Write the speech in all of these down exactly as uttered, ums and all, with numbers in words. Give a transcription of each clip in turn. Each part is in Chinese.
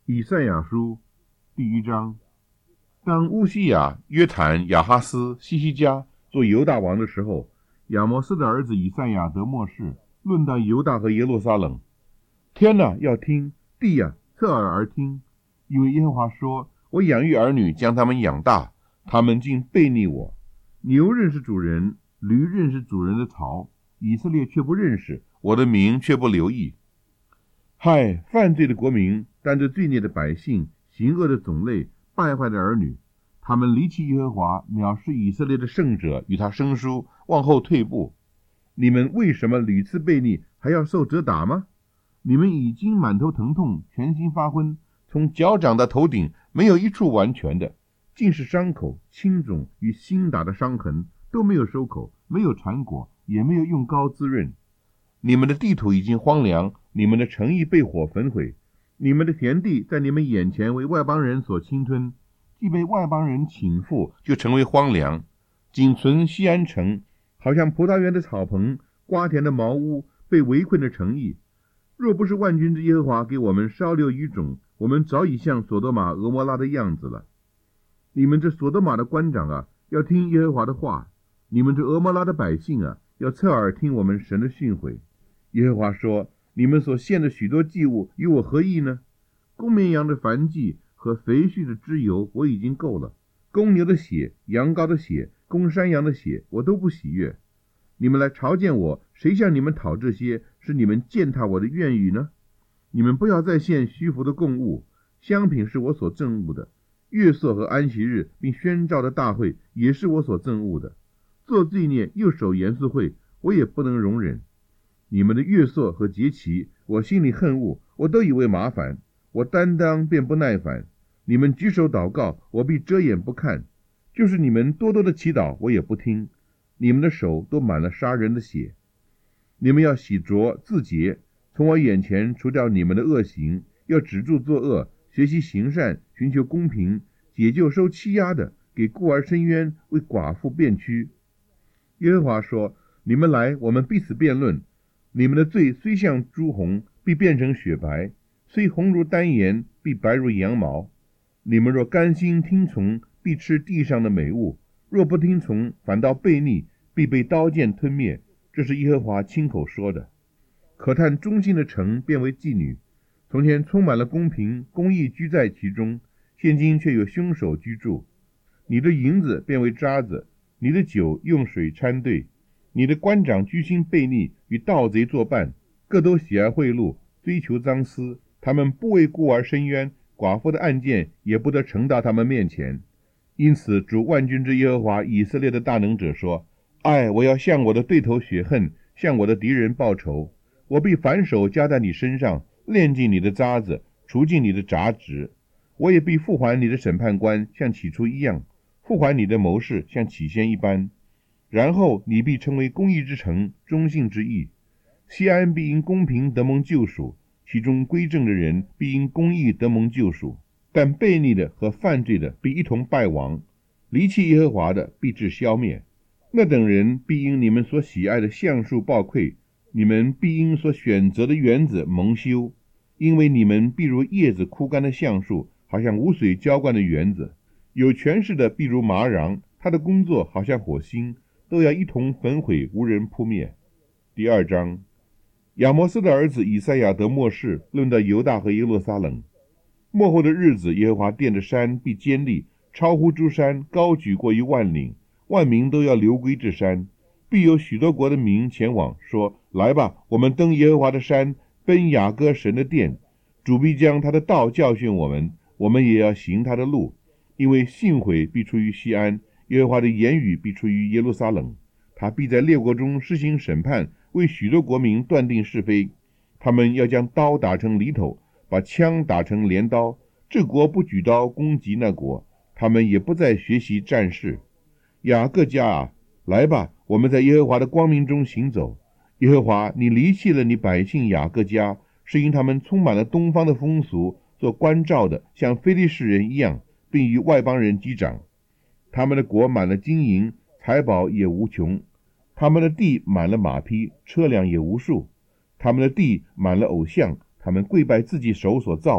以赛亚书第一章。当乌西雅、约坦、亚哈斯、西西家做犹大王的时候，亚摩斯的儿子以赛亚得末世，论到犹大和耶路撒冷。天哪，要听；地呀，侧耳而听。因为耶和华说，我养育儿女，将他们养大，他们竟背逆我。牛认识主人，驴认识主人的槽，以色列却不认识，我的名却不留意。嗨，犯罪的国民，担着罪孽的百姓，行恶的种类，败坏的儿女，他们离弃耶和华，藐视以色列的圣者，与他生疏，往后退步。你们为什么屡次悖逆，还要受责打吗？你们已经满头疼痛，全身发昏，从脚掌到头顶，没有一处完全的，尽是伤口、青肿与新打的伤痕，都没有收口，没有缠裹，也没有用膏滋润。你们的地土已经荒凉，你们的城邑被火焚毁，你们的田地在你们眼前为外邦人所侵吞，既被外邦人侵覆，就成为荒凉。仅存西安城，好像葡萄园的草棚，瓜田的茅屋，被围困的城邑。若不是万军之耶和华给我们稍留余种，我们早已像索多玛、俄摩拉的样子了。你们这索多玛的官长啊，要听耶和华的话；你们这俄摩拉的百姓啊，要侧耳听我们神的训诲。耶和华说，你们所献的许多祭物与我何异呢？公绵羊的燔祭和肥畜的脂油我已经够了，公牛的血、羊羔的血、公山羊的血我都不喜悦。你们来朝见我，谁向你们讨这些，使你们践踏我的愿语呢？你们不要再献虚浮的供物，香品是我所憎恶的，月朔和安息日并宣召的大会也是我所憎恶的。做罪孽又守严肃会，我也不能容忍。你们的月朔和节期，我心里恨恶，我都以为麻烦，我担当便不耐烦。你们举手祷告，我必遮掩不看；就是你们多多的祈祷，我也不听。你们的手都满了杀人的血。你们要洗濯自洁，从我眼前除掉你们的恶行，要止住作恶，学习行善，寻求公平，解救受欺压的，给孤儿伸冤，为寡妇辩屈。耶和华说，你们来，我们彼此辩论。你们的罪虽像朱红，必变成雪白；虽红如丹颜，必白如羊毛。你们若甘心听从，必吃地上的美物；若不听从，反倒悖逆，必被刀剑吞灭。这是耶和华亲口说的。可叹忠心的城变为妓女，从前充满了公平公义居在其中，现今却有凶手居住。你的银子变为渣子，你的酒用水掺兑。你的官长居心悖逆，与盗贼作伴，各都喜爱贿赂，追求赃私。他们不为孤儿伸冤，寡妇的案件也不得呈到他们面前。因此主万军之耶和华以色列的大能者说，唉，我要向我的对头雪恨，向我的敌人报仇。我必反手加在你身上，炼尽你的渣子，除尽你的杂质。我也必复还你的审判官，像起初一样，复还你的谋士，像起先一般。然后你必成为公义之城，忠信之义。西安必因公平得蒙救赎，其中归正的人必因公义得蒙救赎。但悖逆的和犯罪的必一同败亡，离弃耶和华的必致消灭。那等人必因你们所喜爱的橡树报愧，你们必因所选择的园子蒙羞，因为你们必如叶子枯干的橡树，好像无水浇灌的园子。有权势的必如麻瓤，他的工作好像火星，都要一同焚毁，无人扑灭。第二章。亚摩斯的儿子以赛亚得末世，论到犹大和耶路撒冷。末后的日子，耶和华殿的山必坚立，超乎诸山，高举过于万岭，万民都要流归这山。必有许多国的民前往，说，来吧，我们登耶和华的山，奔雅各神的殿。主必将他的道教训我们，我们也要行他的路。因为信悔必出于西安，耶和华的言语必出于耶路撒冷。他必在列国中施行审判，为许多国民断定是非。他们要将刀打成犁头，把枪打成镰刀。这国不举刀攻击那国，他们也不再学习战事。雅各家啊，来吧，我们在耶和华的光明中行走。耶和华，你离弃了你百姓雅各家，是因他们充满了东方的风俗，做关照的像非利士人一样，并与外邦人击掌。他们的国满了金银，财宝也无穷。他们的地满了马匹，车辆也无数。他们的地满了偶像，他们跪拜自己手所造的，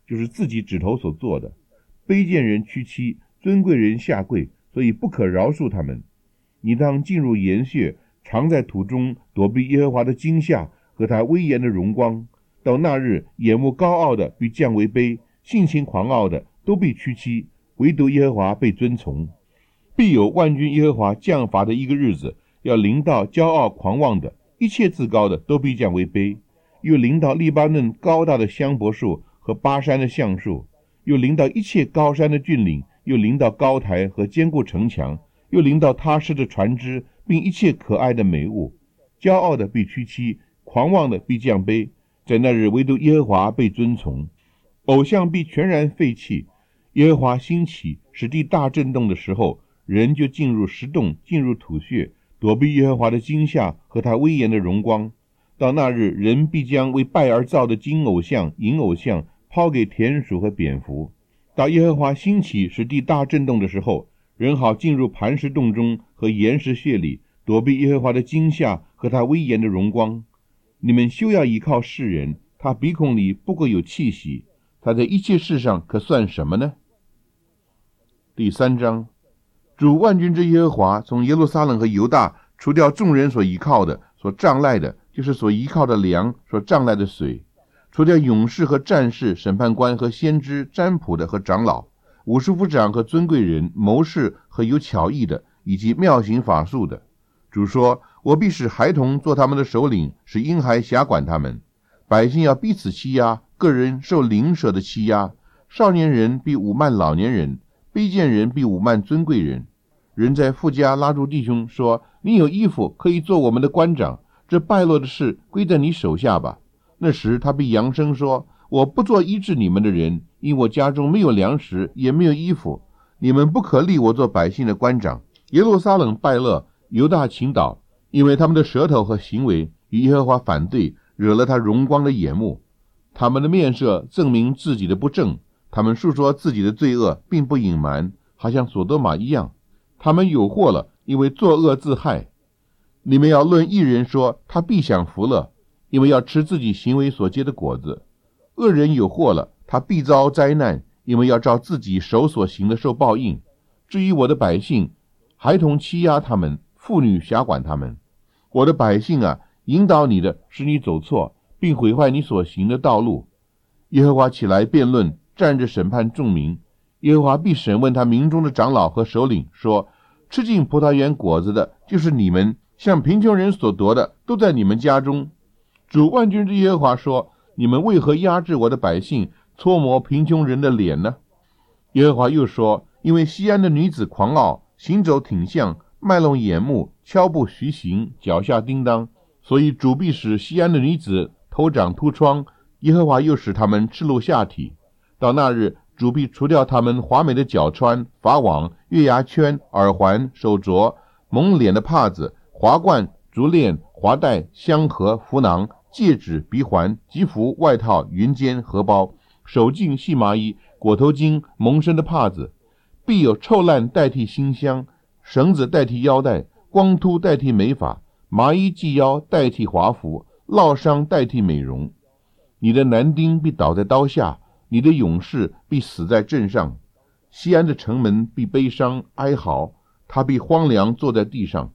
就是自己指头所做的。卑贱人屈膝，尊贵人下跪，所以不可饶恕他们。你当进入岩穴，藏在土中，躲避耶和华的惊吓和他威严的荣光。到那日，眼目高傲的必降为卑，性情狂傲的都必屈膝，唯独耶和华被尊崇。必有万军耶和华降罚的一个日子，要临到骄傲狂妄的，一切自高的都必降为卑。又临到利巴嫩高大的香柏树和巴山的橡树，又临到一切高山的峻岭，又临到高台和坚固城墙，又临到他施的船只，并一切可爱的美物。骄傲的必屈膝，狂妄的必降卑。在那日，唯独耶和华被尊崇。偶像必全然废弃。耶和华兴起，使地大震动的时候，人就进入石洞，进入土穴，躲避耶和华的惊吓和他威严的荣光。到那日，人必将为拜而造的金偶像、银偶像抛给田鼠和蝙蝠。到耶和华兴起，使地大震动的时候，人好进入磐石洞中和岩石穴里，躲避耶和华的惊吓和他威严的荣光。你们休要依靠世人，他鼻孔里不过有气息，他在一切事上可算什么呢？第三章，主万军之耶和华从耶路撒冷和犹大除掉众人所依靠的、所仗赖的，就是所依靠的粮、所仗赖的水，除掉勇士和战士、审判官和先知、占卜的和长老、五十夫长和尊贵人、谋士和有巧艺的，以及妙行法术的。主说，我必使孩童做他们的首领，使婴孩辖管他们。百姓要彼此欺压，个人受邻舍的欺压。少年人必侮慢老年人，卑贱人必侮慢尊贵人。人在富家拉住弟兄说，你有衣服可以做我们的官长，这败落的事归在你手下吧。那时他必扬声说，我不做医治你们的人，因我家中没有粮食，也没有衣服。你们不可立我做百姓的官长。耶路撒冷败落，犹大倾倒，因为他们的舌头和行为与耶和华反对，惹了他荣光的眼目。他们的面色证明自己的不正，他们述说自己的罪恶，并不隐瞒，好像所多玛一样。他们有祸了，因为作恶自害。你们要论义人说，他必享福乐，因为要吃自己行为所结的果子。恶人有祸了，他必遭灾难，因为要照自己手所行的受报应。至于我的百姓，孩童欺压他们，妇女辖管他们。我的百姓啊，引导你的，使你走错，并毁坏你所行的道路。耶和华起来辩论，站着审判众民。耶和华必审问他民中的长老和首领，说，吃尽葡萄园果子的，就是你们；向贫穷人所夺的，都在你们家中。主万军之耶和华说，你们为何压制我的百姓，搓磨贫穷人的脸呢？耶和华又说，因为西安的女子狂傲，行走挺项，卖弄眼目，悄步徐行，脚下叮当，所以主必使西安的女子头长秃疮，耶和华又使他们赤露下体。到那日，主必除掉他们华美的脚穿、法网、月牙圈、耳环、手镯、蒙脸的帕子、华冠、竹链、华带、香盒、符囊、戒指、鼻环、吉服、外套、云肩、荷包、手巾、细麻衣、裹头巾、蒙身的帕子。必有臭烂代替馨香，绳子代替腰带，光秃代替美发，麻衣系腰代替华服，烙伤代替美容。你的男丁必倒在刀下，你的勇士必死在阵上。西安的城门必悲伤哀嚎，他必荒凉坐在地上。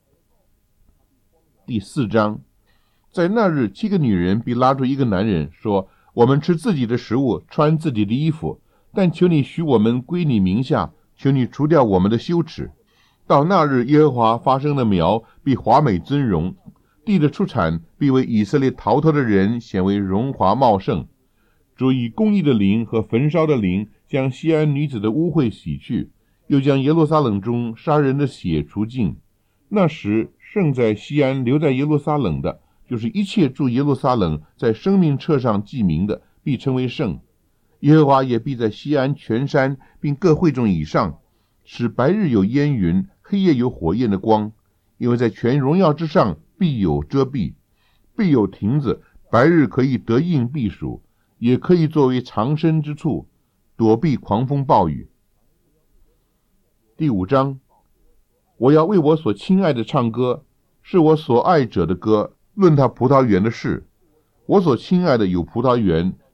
第四章，在那日，七个女人必拉住一个男人，说，我们吃自己的食物，穿自己的衣服，但求你许我们归你名下，求你除掉我们的羞耻。到那日，耶和华发生的苗必华美尊荣，地的出产必为以色列逃脱的人显为荣华茂盛。主以公义的灵和焚烧的灵，将西安女子的污秽洗去，又将耶路撒冷中杀人的血除尽。那时，剩在西安留在耶路撒冷的，就是一切住耶路撒冷在生命册上记名的，必称为圣。耶和华也必在西安全山并各会众以上，使白日有烟云，黑夜有火焰的光，因为在全荣耀之上必有遮蔽，必有亭子，白日可以得应避暑，也可以作为藏身之处，躲避狂风暴雨。第五章，我要为我所亲爱的唱歌，是我所爱者的歌，论他葡萄园的事。我所亲爱的有葡萄园，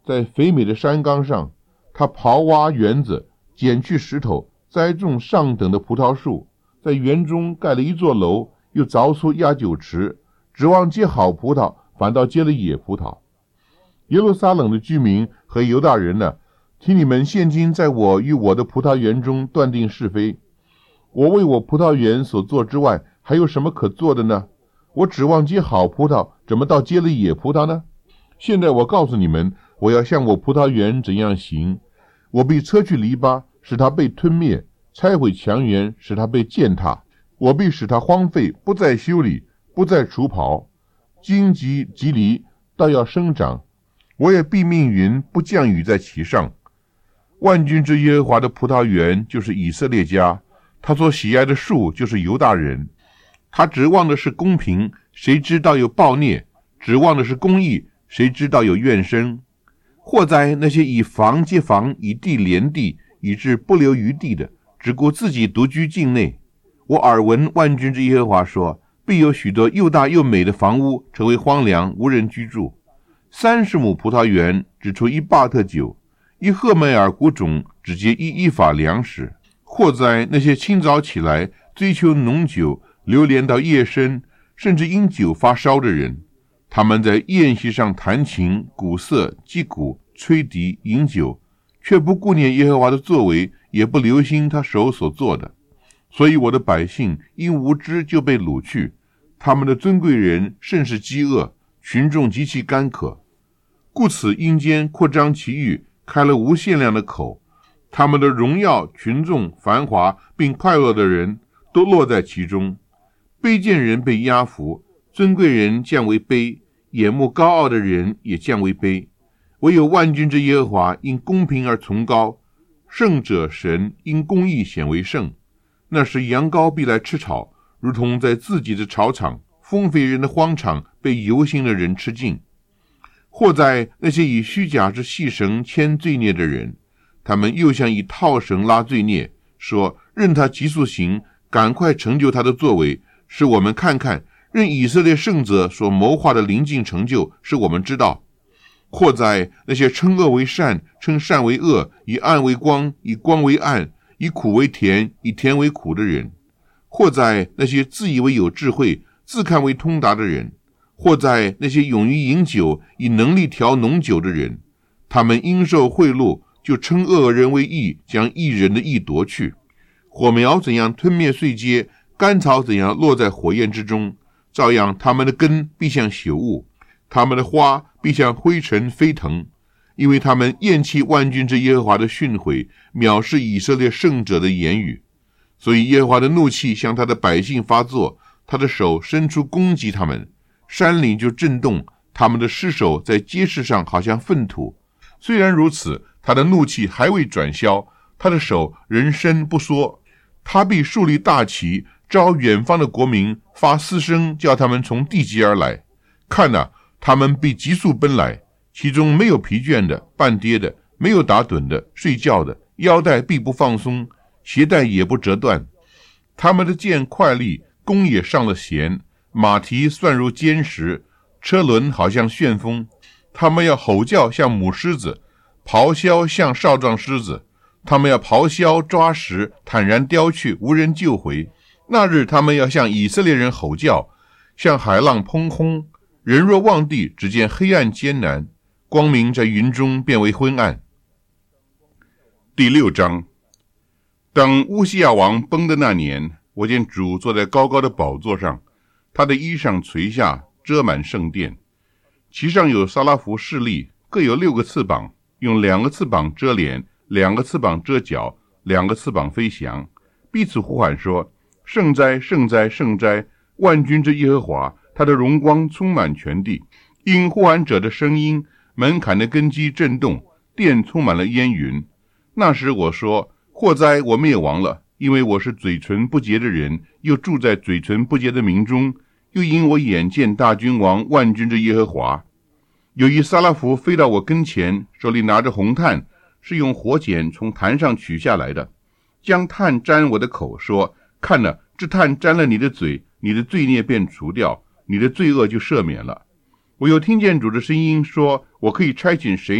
在肥美的山冈上，他刨挖园子，捡去石头，栽种上等的葡萄树，在园中盖了一座楼，又凿出压酒池，指望结好葡萄，反倒结了野葡萄。耶路撒冷的居民和犹大人呢，请你们现今在我与我的葡萄园中断定是非。我为我葡萄园所做之外，还有什么可做的呢？我指望结好葡萄，怎么倒结了野葡萄呢？现在我告诉你们，我要向我葡萄园怎样行。我必撤去篱笆，使它被吞灭；拆毁墙垣，使它被践踏。我必使它荒废，不再修理，不再除刨。荆棘棘藜倒要生长，我也必命云不降雨在其上。万军之耶和华的葡萄园就是以色列家，他所喜爱的树就是犹大人。他指望的是公平，谁知道有暴虐；指望的是公义，谁知道有怨声。祸哉那些以房接房，以地连地，以致不留余地的，只顾自己独居境内。我耳闻万军之耶和华说，必有许多又大又美的房屋成为荒凉，无人居住。三十亩葡萄园只出一巴特酒，一赫梅尔谷种只结一伊法粮食。祸哉那些清早起来追求浓酒，流连到夜深，甚至因酒发烧的人。他们在宴席上弹琴、鼓瑟、击鼓、吹笛、饮酒，却不顾念耶和华的作为，也不留心他手所做的。所以我的百姓因无知就被掳去，他们的尊贵人甚是饥饿，群众极其干渴。故此阴间扩张其域，开了无限量的口，他们的荣耀、群众、繁华并快乐的人都落在其中。卑贱人被压服，尊贵人降为卑，眼目高傲的人也降为卑。唯有万军之耶和华因公平而崇高，圣者神因公义显为圣。那时羊羔必来吃草，如同在自己的草场，丰肥人的荒场被游行的人吃尽。或在那些以虚假之细绳牵罪孽的人，他们又像以套绳拉罪孽，说任他急速行，赶快成就他的作为，使我们看看，任以色列圣者所谋划的临近成就，使我们知道。或在那些称恶为善，称善为恶，以暗为光，以光为暗，以苦为甜，以甜为苦的人；或在那些自以为有智慧，自看为通达的人；或在那些勇于饮酒，以能力调浓酒的人。他们因受贿赂，就称恶人为义，将义人的义夺去。火苗怎样吞灭碎秸，干草怎样落在火焰之中，照样他们的根必像朽物，他们的花必像灰尘飞腾，因为他们厌弃万军之耶和华的训诲，藐视以色列圣者的言语。所以耶和华的怒气向他的百姓发作，他的手伸出攻击他们，山岭就震动，他们的尸首在街市上好像粪土。虽然如此，他的怒气还未转消，他的手仍伸不缩。他必树立大旗，招远方的国民，发嘶声，叫他们从地极而来。看哪，他们必急速奔来，其中没有疲倦的，半跌的，没有打盹的，睡觉的，腰带必不放松，鞋带也不折断。他们的剑快利，弓也上了弦，马蹄算如坚石，车轮好像旋风。他们要吼叫像母狮子，咆哮像少壮狮子。他们要咆哮抓食，坦然叼去，无人救回。那日他们要向以色列人吼叫，像海浪砰轰。人若望地，只见黑暗艰难，光明在云中变为昏暗。第六章。当乌西亚王崩的那年，我见主坐在高高的宝座上，他的衣裳垂下，遮满圣殿，其上有撒拉弗侍立，各有六个翅膀，用两个翅膀遮脸，两个翅膀遮脚，两个翅膀飞翔，彼此呼喊说：圣哉，圣哉，圣哉，万军之耶和华，他的荣光充满全地。因呼喊者的声音，门槛的根基震动，殿充满了烟云。那时我说：祸哉，我灭亡了，因为我是嘴唇不洁的人，又住在嘴唇不洁的民中，又因我眼见大君王万军之耶和华。有一撒拉弗飞到我跟前，手里拿着红炭，是用火剪从坛上取下来的，将炭沾我的口，说：看了，这炭沾了你的嘴，你的罪孽便除掉，你的罪恶就赦免了。我又听见主的声音说：我可以差遣谁呢？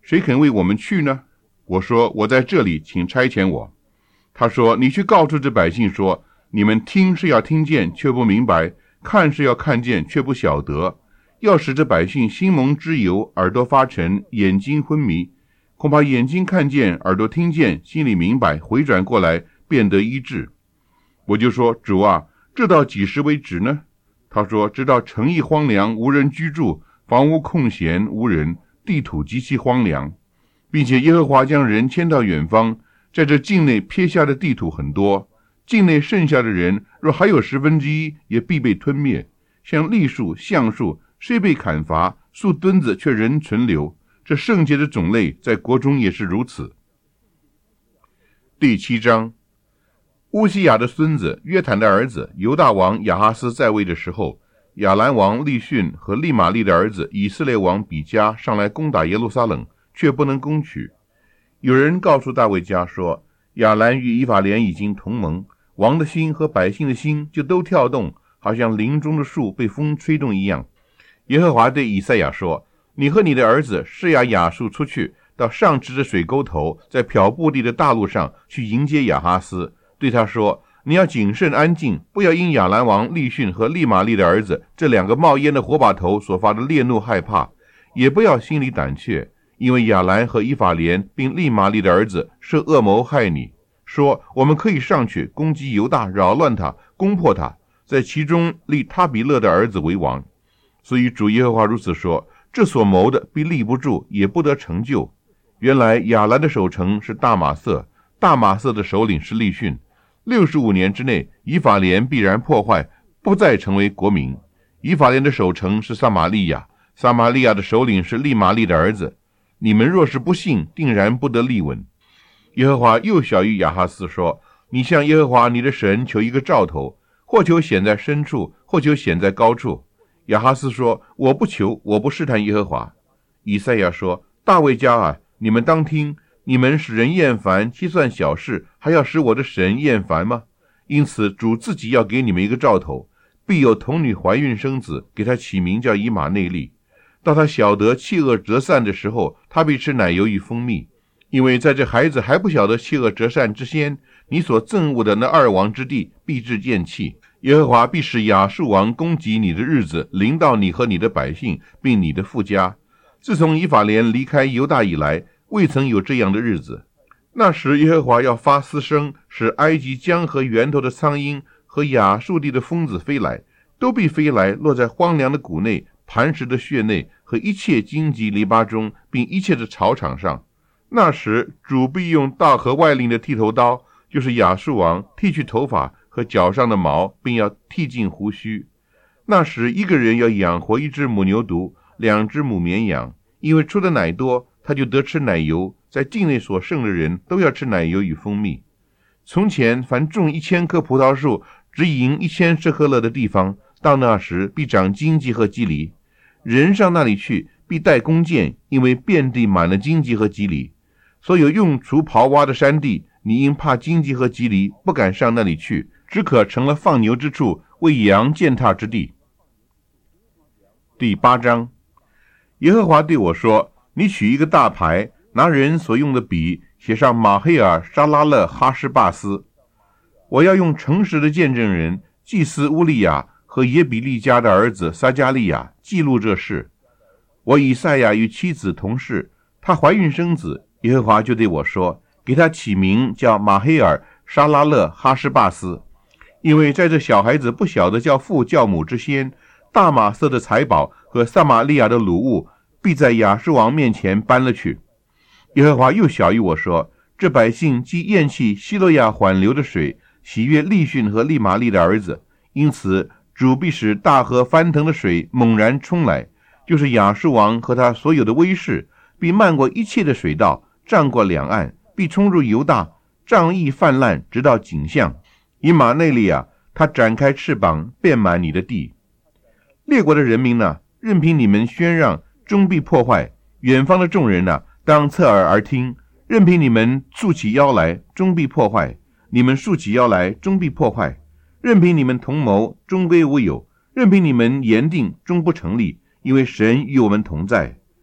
谁肯为我们去呢？我说，我在这里，请差遣我。他说，你去告诉这百姓说，你们听是要听见，却不明白；看是要看见，却不晓得。要使这百姓心蒙脂油，耳朵发沉，眼睛昏迷，恐怕眼睛看见，耳朵听见，心里明白，回转过来，便得医治。我就说，主啊，这到几时为止呢？他说，直到城邑荒凉，无人居住，房屋空闲无人，地土极其荒凉，并且耶和华将人迁到远方，在这境内撇下的地土很多，境内剩下的人若还有十分之一，也必被吞灭。像栗树、橡树，虽被砍伐，树墩子却仍存留。这圣洁的种类在国中也是如此。第七章，乌西雅的孙子约坦的儿子犹大王亚哈斯在位的时候，亚兰王利逊和利玛利的儿子以色列王比加上来攻打耶路撒冷，却不能攻取。有人告诉大卫家说，亚兰与以法莲已经同盟，王的心和百姓的心就都跳动，好像林中的树被风吹动一样。耶和华对以赛亚说，你和你的儿子示亚雅述出去，到上池的水沟头，在漂布地的大路上去迎接亚哈斯，对他说，你要谨慎安静，不要因亚兰王利逊和利玛利的儿子这两个冒烟的火把头所发的烈怒害怕，也不要心里胆怯，因为亚兰和以法莲并利玛利的儿子设恶谋害你，说我们可以上去攻击犹大，扰乱他，攻破他，在其中立他比勒的儿子为王。所以主耶和华如此说，这所谋的必立不住，也不得成就。原来亚兰的守城是大马色，大马色的首领是利逊。六十五年之内，以法莲必然破坏，不再成为国民。以法莲的守城是撒玛利亚，撒玛利亚的首领是利玛利的儿子。你们若是不信，定然不得立稳。耶和华又晓谕亚哈斯说，你向耶和华你的神求一个兆头，或求显在深处，或求显在高处。亚哈斯说，我不求，我不试探耶和华。以赛亚说，大卫家啊，你们当听，你们使人厌烦，计算小事，还要使我的神厌烦吗？因此主自己要给你们一个兆头，必有童女怀孕生子，给他起名叫以马内利。到他晓得弃恶折散的时候，他必吃奶油与蜂蜜。因为在这孩子还不晓得弃恶折散之先，你所憎恶的那二王之地必致见弃。耶和华必使亚述王攻击你的日子临到你和你的百姓，并你的父家。自从以法莲离开犹大以来，未曾有这样的日子。那时耶和华要发嘶声，使埃及江河源头的苍鹰和亚述地的蜂子飞来，都必飞来，落在荒凉的谷内、磐石的穴内和一切荆棘篱笆中，并一切的草场上。那时主必用大河外令的剃头刀，就是亚述王，剃去头发和脚上的毛，并要剃尽胡须。那时一个人要养活一只母牛犊，两只母绵羊，因为出的奶多，他就得吃奶油。在境内所剩的人都要吃奶油与蜂蜜。从前凡种一千棵葡萄树，只赢一千舍客勒的地方，到那时必长荆棘和棘藜。人上那里去，必带弓箭，因为遍地满了荆棘和棘藜。所有用锄刨挖的山地，你因怕荆棘和棘藜，不敢上那里去，只可成了放牛之处，为羊践踏之地。第八章，耶和华对我说，你取一个大牌，拿人所用的笔，写上马黑尔、沙拉勒、哈施巴斯。我要用诚实的见证人祭司乌利亚和耶比利家的儿子撒加利亚记录这事。我以赛亚与妻子同事，她怀孕生子，耶和华就对我说，给他起名叫马黑尔、沙拉勒、哈施巴斯，因为在这小孩子不晓得叫父叫母之先，大马色的财宝和撒玛利亚的掳物必在亚述王面前搬了去。耶和华又晓谕我说，这百姓既厌弃希罗亚缓流的水，喜悦利逊和利玛利的儿子，因此主必使大河翻腾的水猛然冲来，就是亚述王和他所有的威势，必漫过一切的水道，涨过两岸，必冲入犹大，仗义泛滥，直到景象。以马内利啊，他展开翅膀，遍满你的地。列国的人民呢，任凭你们宣让，终必破坏；远方的众人呢，当侧耳而听，任凭你们竖起腰来，终必破坏；你们竖起腰来，终必破坏；任凭你们同谋，终归无有；任凭你们言定，终不成立，因为神与我们同在。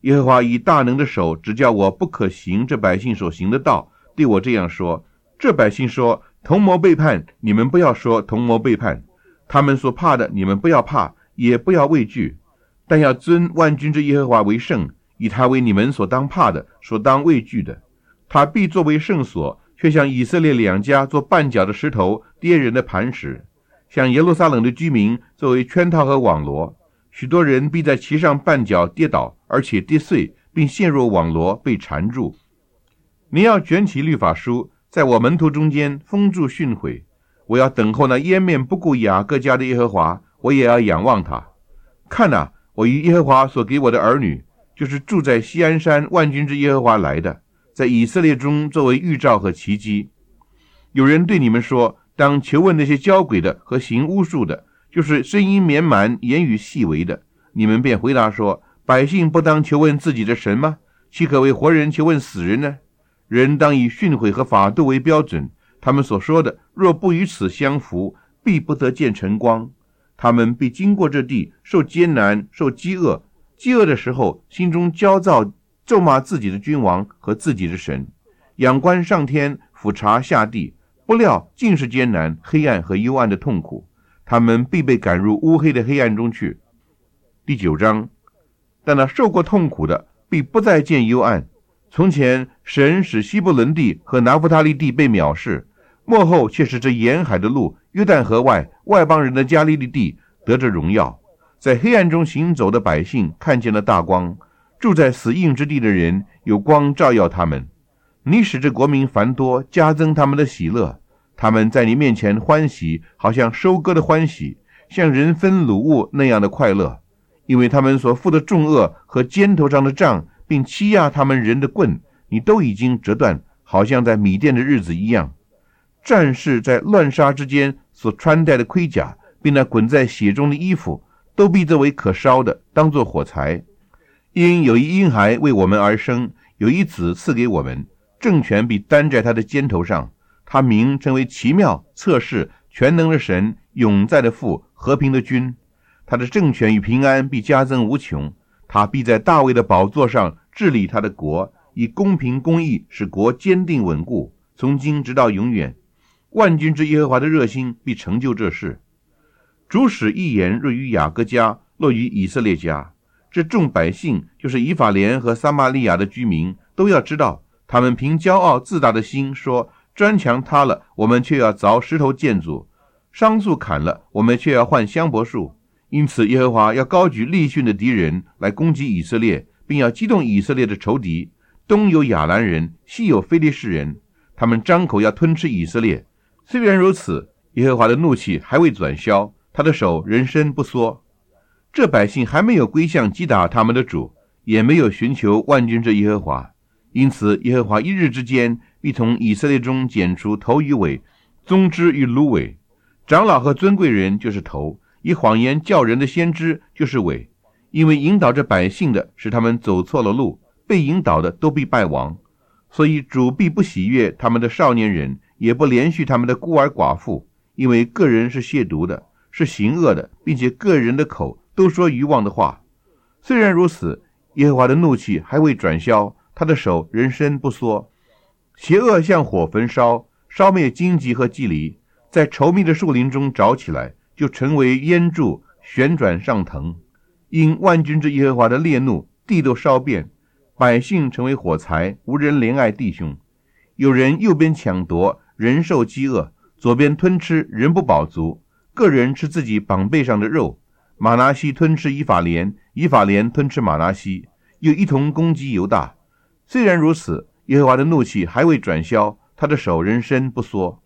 耶和华以大能的手指教我不可行这百姓所行的道，对我这样说：这百姓说同谋背叛，你们不要说同谋背叛；他们所怕的，你们不要怕，也不要畏惧，但要尊万军之耶和华为圣，以他为你们所当怕的，所当畏惧的。他必作为圣所，却向以色列两家做绊脚的石头，跌人的磐石，向耶路撒冷的居民作为圈套和网罗。许多人必在其上绊脚跌倒，而且跌碎，并陷入网罗，被缠住。你要卷起律法书，在我门徒中间封住训诲。我要等候那掩面不顾雅各家的耶和华，我也要仰望他。看哪，我与耶和华所给我的儿女，就是住在锡安山万军之耶和华来的，在以色列中作为预兆和奇迹。有人对你们说，当求问那些交鬼的和行巫术的，就是声音绵蛮言语细微的。你们便回答说，百姓不当求问自己的神吗？岂可为活人求问死人呢？人当以训诲和法度为标准，他们所说的若不与此相符，必不得见晨光。他们必经过这地，受艰难，受饥饿，饥饿的时候心中焦躁，咒骂自己的君王和自己的神，仰观上天，俯察下地，不料尽是艰难、黑暗和幽暗的痛苦。他们必被赶入乌黑的黑暗中去。第九章，但那受过痛苦的必不再见幽暗。从前神使西布伦地和拿弗他利地被藐视，末后却使这沿海的路、约旦河外外邦人的加利利地得着荣耀。在黑暗中行走的百姓看见了大光，住在死荫之地的人有光照耀他们。你使这国民繁多，加增他们的喜乐。他们在你面前欢喜，好像收割的欢喜，像人分掳物那样的快乐。因为他们所负的重恶和肩头上的杖，并欺压他们人的棍，你都已经折断，好像在米甸的日子一样。战士在乱杀之间所穿戴的盔甲，并那滚在血中的衣服，都必作为可烧的，当作火柴。因有一婴孩为我们而生，有一子赐给我们，政权必担在他的肩头上。他名称为奇妙、测试、全能的神，永在的父，和平的君。他的政权与平安必加增无穷。他必在大卫的宝座上治理他的国，以公平公义使国坚定稳固，从今直到永远。万军之耶和华的热心必成就这事。主使一言锐于雅各家，落于以色列家。这众百姓，就是以法莲和撒玛利亚的居民，都要知道，他们凭骄傲自大的心说，砖墙塌了，我们却要凿石头建筑；桑树砍了，我们却要换香柏树。因此耶和华要高举利汛的敌人来攻击以色列，并要激动以色列的仇敌。东有亚兰人，西有非利士人，他们张口要吞吃以色列。虽然如此，耶和华的怒气还未转消，他的手仍伸不缩。这百姓还没有归向击打他们的主，也没有寻求万军之耶和华。因此耶和华一日之间必从以色列中剪除头与尾，宗枝与芦苇。长老和尊贵人就是头，以谎言叫人的先知就是尾。因为引导着百姓的使他们走错了路，被引导的都必败亡。所以主必不喜悦他们的少年人，也不连续他们的孤儿寡妇，因为个人是亵渎的，是行恶的，并且个人的口都说愚妄的话。虽然如此，耶和华的怒气还未转消，他的手仍伸不缩。邪恶像火焚烧，烧灭荆棘和蒺藜，在稠密的树林中着起来，就成为烟柱，旋转上腾。因万军之耶和华的烈怒，地都烧遍，百姓成为火柴，无人怜爱弟兄。有人右边抢夺，人受饥饿；左边吞吃，人不饱足。个人吃自己膀背上的肉。马拿西吞吃以法莲，以法莲吞吃马拿西，又一同攻击犹大。虽然如此，耶和华的怒气还未转消，他的手仍伸不缩。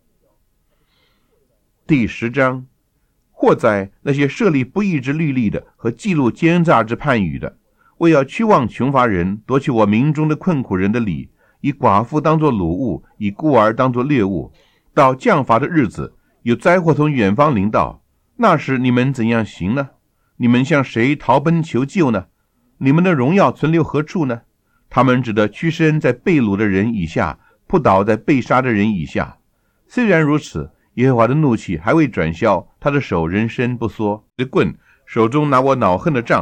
第十章，祸哉那些设立不义之律例的和记录奸诈之判语的，为要屈望穷乏人，夺去我民中的困苦人的理，以寡妇当作掳物，以孤儿当作猎物。到降罚的日子，有灾祸从远方临到，那时你们怎样行呢？你们向谁逃奔求救呢？你们的荣耀存留何处呢？他们只得屈身在被掳的人以下，扑倒在被杀的人以下。虽然如此，耶和华的怒气还未转消，他的手仍伸不缩。这棍手中拿我恼恨的杖，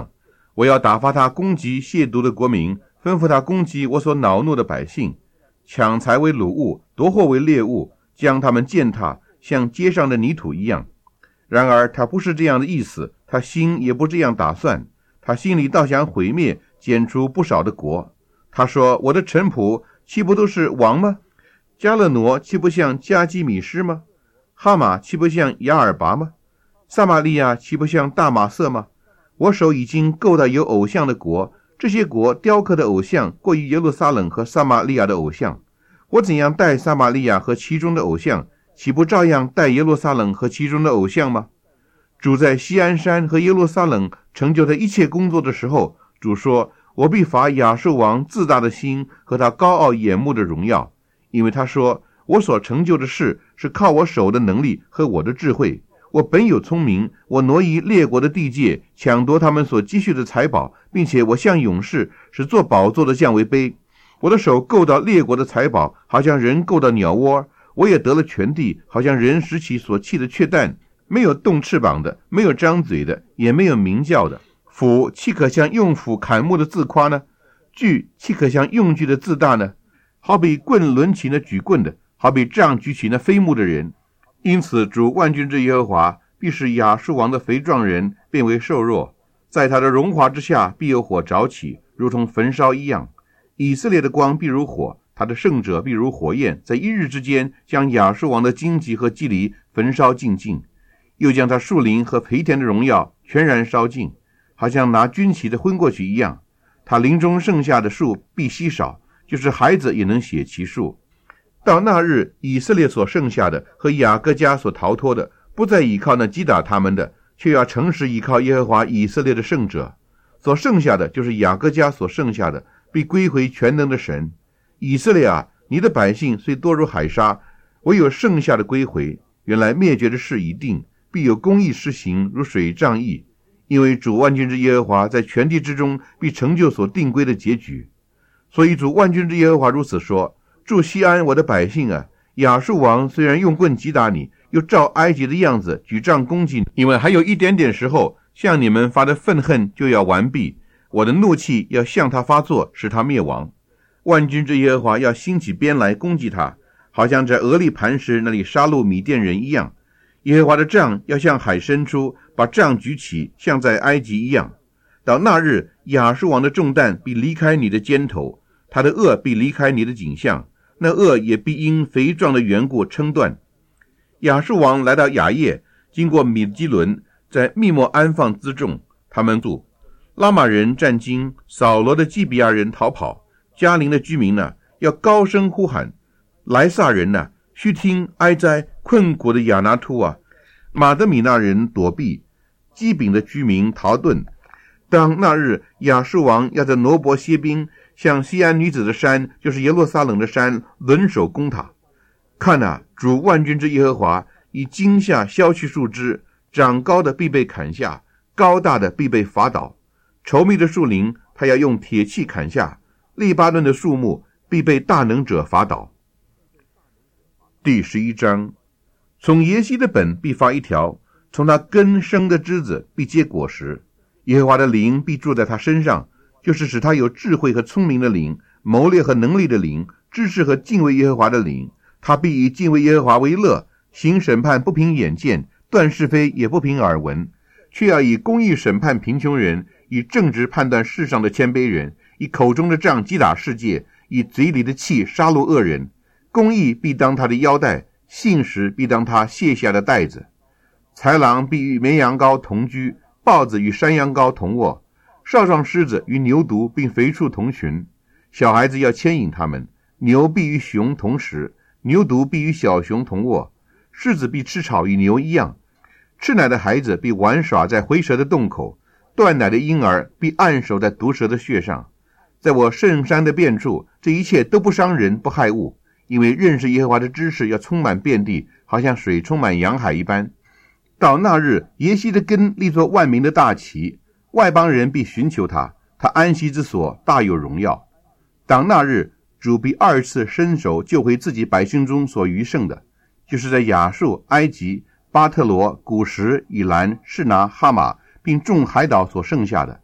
我要打发他攻击亵渎的国民，吩咐他攻击我所恼怒的百姓，抢财为掳物，夺货为猎物，将他们践踏，像街上的泥土一样。然而他不是这样的意思，他心也不这样打算，他心里倒想毁灭，剪除不少的国。他说，我的臣仆岂不都是王吗？加勒挪岂不像加基米施吗？哈马岂不像亚尔拔吗？撒玛利亚岂不像大马色吗？我手已经够到有偶像的国，这些国雕刻的偶像过于耶路撒冷和撒玛利亚的偶像。我怎样待撒玛利亚和其中的偶像，岂不照样待耶路撒冷和其中的偶像吗？主在锡安山和耶路撒冷成就他一切工作的时候，主说，我必罚亚述王自大的心和他高傲眼目的荣耀，因为他说，我所成就的事是靠我手的能力和我的智慧。我本有聪明，我挪移列国的地界，抢夺他们所积蓄的财宝，并且我像勇士，使做宝座的降为卑。我的手够到列国的财宝，好像人够到鸟窝。我也得了全地，好像人拾起所弃的雀蛋。没有动翅膀的，没有张嘴的，也没有鸣叫的。斧岂可像用斧砍木的自夸呢？锯岂可像用锯的自大呢？好比棍抡起那举棍的，好比杖举起那飞木的人。因此主万军之耶和华必使亚述王的肥壮人变为瘦弱，在他的荣华之下必有火着起，如同焚烧一样。以色列的光必如火，他的圣者必如火焰，在一日之间将亚述王的荆棘和蒺藜焚烧尽尽，又将他树林和肥田的荣耀全然烧尽，好像拿军旗的昏过去一样。他林中剩下的树必稀少，就是孩子也能写其数。到那日，以色列所剩下的和雅各家所逃脱的，不再依靠那击打他们的，却要诚实依靠耶和华以色列的圣者。所剩下的，就是雅各家所剩下的，必归回全能的神。以色列啊，你的百姓虽多如海沙，唯有剩下的归回。原来灭绝的事已定，必有公义施行，如水涨溢。因为主万军之耶和华在全地之中必成就所定规的结局。所以主万军之耶和华如此说，住西安，我的百姓啊，亚述王虽然用棍击打你，又照埃及的样子举杖攻击你，因为还有一点点时候，向你们发的愤恨就要完毕，我的怒气要向他发作，使他灭亡。万军之耶和华要兴起鞭来攻击他，好像在俄利磐石那里杀戮米甸人一样。耶和华的杖要向海伸出，把杖举起，像在埃及一样。到那日，亚述王的重担必离开你的肩头，他的轭必离开你的颈项，那轭也必因肥壮的缘故撑断。亚述王来到雅叶，经过米基伦，在密莫安放辎重，他们住。拉玛人战惊，扫罗的基比亚人逃跑，迦陵的居民呢，要高声呼喊。莱萨人呢，须听哀哉，困苦的亚拿突啊！马德米那人躲避，基丙的居民逃遁。当那日，亚述王要在挪伯歇兵，向西安女子的山，就是耶路撒冷的山，轮手攻塔。看啊，主万军之耶和华以惊吓削去树枝，长高的必被砍下，高大的必被伐倒。稠密的树林，他要用铁器砍下，利巴嫩的树木必被大能者伐倒。第十一章，从耶西的本必发一条，从他根生的枝子必结果实。耶和华的灵必住在他身上，就是使他有智慧和聪明的灵，谋略和能力的灵，知识和敬畏耶和华的灵。他必以敬畏耶和华为乐，行审判不凭眼见，断是非也不凭耳闻，却要以公义审判贫穷人，以正直判断世上的谦卑人，以口中的杖击打世界，以嘴里的气杀戮恶人。公义必当他的腰带，信实必当他卸下的带子。豺狼必与绵羊羔同居，豹子与山羊羔同卧，少壮狮子与牛犊并肥畜同群。小孩子要牵引他们，牛必与熊同食，牛犊必与小熊同卧。狮子必吃草与牛一样，吃奶的孩子必玩耍在回蛇的洞口，断奶的婴儿必按手在毒蛇的穴上。在我圣山的遍处，这一切都不伤人不害物，因为认识耶和华的知识要充满遍地，好像水充满洋海一般。到那日，耶西的根立作万民的大旗，外邦人必寻求他，他安息之所大有荣耀。当那日，主必二次伸手救回自己百姓中所余剩的，就是在亚述、埃及、巴特罗、古什、以兰、示拿、哈马并众海岛所剩下的。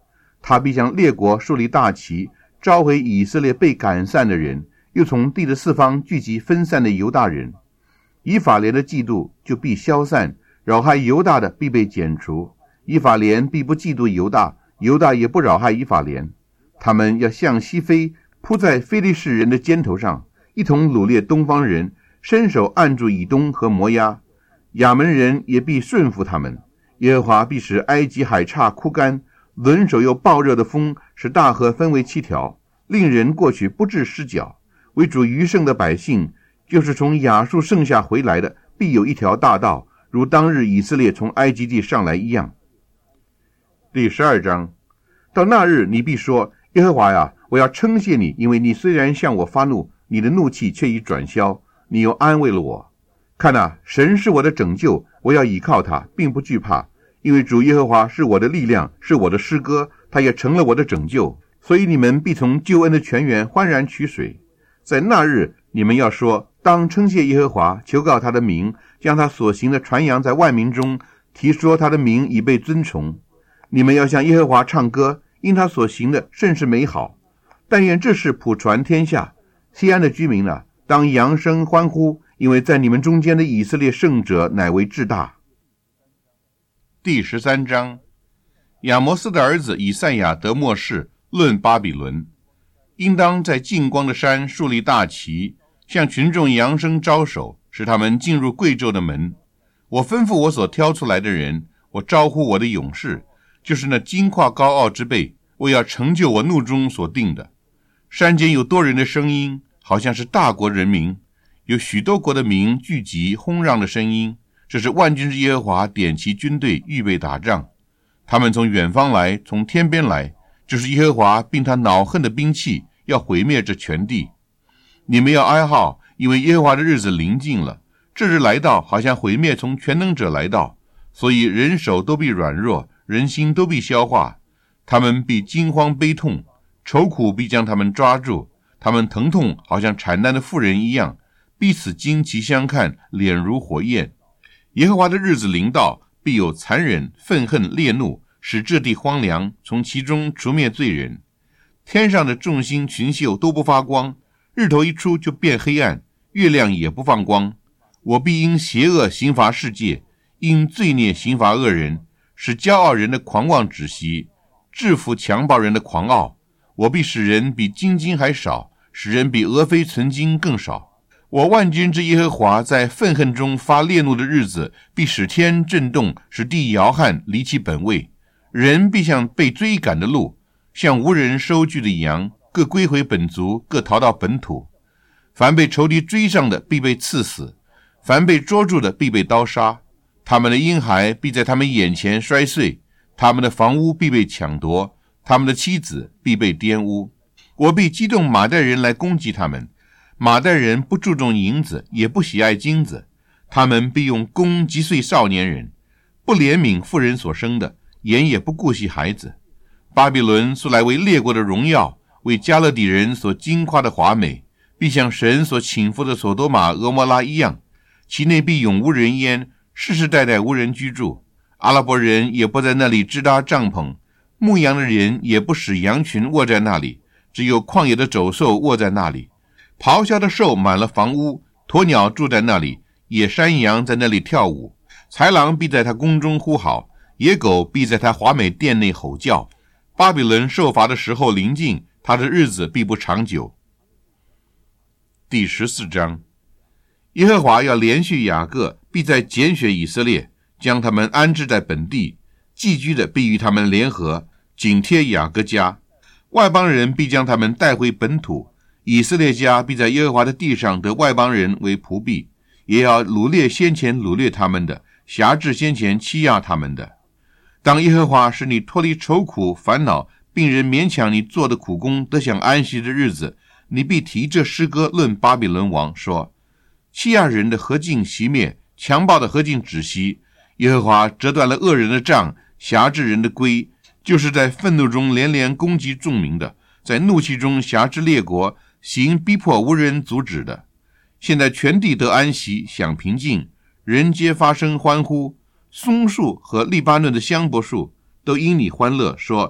他必向列国树立大旗，召回以色列被赶散的人，又从地的四方聚集分散的犹大人。以法莲的嫉妒就必消散，扰害犹大的必被剪除。以法莲必不嫉妒犹大，犹大也不扰害以法莲。他们要向西飞，扑在非利士人的肩头上，一同掳掠东方人，伸手按住以东和摩押。亚门人也必顺服他们。耶和华必使埃及海岔枯干，轮手又暴热的风使大河分为七条，令人过去不致失脚。为主余剩的百姓，就是从亚述剩下回来的，必有一条大道，如当日以色列从埃及地上来一样。第十二章，到那日你必说，耶和华呀，我要称谢你，因为你虽然向我发怒，你的怒气却已转消，你又安慰了我。看哪，神是我的拯救，我要倚靠他，并不惧怕，因为主耶和华是我的力量，是我的诗歌，他也成了我的拯救。所以你们必从救恩的泉源欢然取水。在那日你们要说，当称谢耶和华，求告他的名，将他所行的传扬在万民中，提说他的名已被尊崇。你们要向耶和华唱歌，因他所行的甚是美好。但愿这事普传天下。西安的居民啊，当扬声欢呼，因为在你们中间的以色列圣者乃为至大。第十三章，亚摩斯的儿子以赛亚得默示，论巴比伦。应当在近光的山树立大旗，向群众扬声招手，使他们进入贵胄的门。我吩咐我所挑出来的人，我招呼我的勇士，就是那矜夸高傲之辈，我要成就我怒中所定的。山间有多人的声音，好像是大国人民，有许多国的民聚集轰嚷的声音，这是万军之耶和华点其军队，预备打仗。他们从远方来，从天边来，就是耶和华并他恼恨的兵器，要毁灭这全地。你们要哀号，因为耶和华的日子临近了，这日来到，好像毁灭从全能者来到，所以人手都必软弱，人心都必消化。他们必惊慌悲痛，愁苦必将他们抓住，他们疼痛好像产难的妇人一样，彼此惊奇相看，脸如火焰。耶和华的日子临到，必有残忍、愤恨、烈怒，使这地荒凉，从其中除灭罪人。天上的众星群宿都不发光，日头一出就变黑暗，月亮也不放光。我必因邪恶刑罚世界，因罪孽刑罚恶人，使骄傲人的狂妄止息，制服强暴人的狂傲。我必使人比金金还少，使人比俄非存金更少。我万军之耶和华在愤恨中发烈怒的日子，必使天震动，使地摇撼，离其本位。人必像被追赶的鹿，像无人收据的羊，各归回本族，各逃到本土。凡被仇敌追上的，必被刺死；凡被捉住的，必被刀杀。他们的婴孩必在他们眼前摔碎，他们的房屋必被抢夺，他们的妻子必被玷污。我必激动马代人来攻击他们。马代人不注重银子，也不喜爱金子，他们必用弓击碎少年人，不怜悯妇人所生的，眼也不顾惜孩子。巴比伦素来为列国的荣耀，为加勒底人所矜夸的华美，必像神所倾覆的所多玛、俄摩拉一样，其内必永无人烟，世世代代无人居住。阿拉伯人也不在那里支搭帐篷，牧羊的人也不使羊群卧在那里，只有旷野的走兽卧在那里。咆哮的兽满了房屋，鸵鸟住在那里，野山羊在那里跳舞。豺狼必在他宫中呼号，野狗必在他华美殿内吼叫。巴比伦受罚的时候临近，他的日子必不长久。第十四章，耶和华要连续雅各，必在拣选以色列，将他们安置在本地，寄居的必与他们联合，紧贴雅各家。外邦人必将他们带回本土，以色列家必在耶和华的地上得外邦人为仆婢，也要掳掠先前掳掠他们的，辖制先前欺压他们的。当耶和华使你脱离愁苦烦恼，并人勉强你做的苦工得享安息的日子，你必提这诗歌论巴比伦王，说：欺压人的何竟熄灭，强暴的何竟止息。耶和华折断了恶人的杖，辖制人的规，就是在愤怒中连连攻击众民的，在怒气中辖制列国，行逼迫无人阻止的。现在全地得安息，享平静，人皆发声欢呼。松树和利巴嫩的香柏树都因你欢乐，说：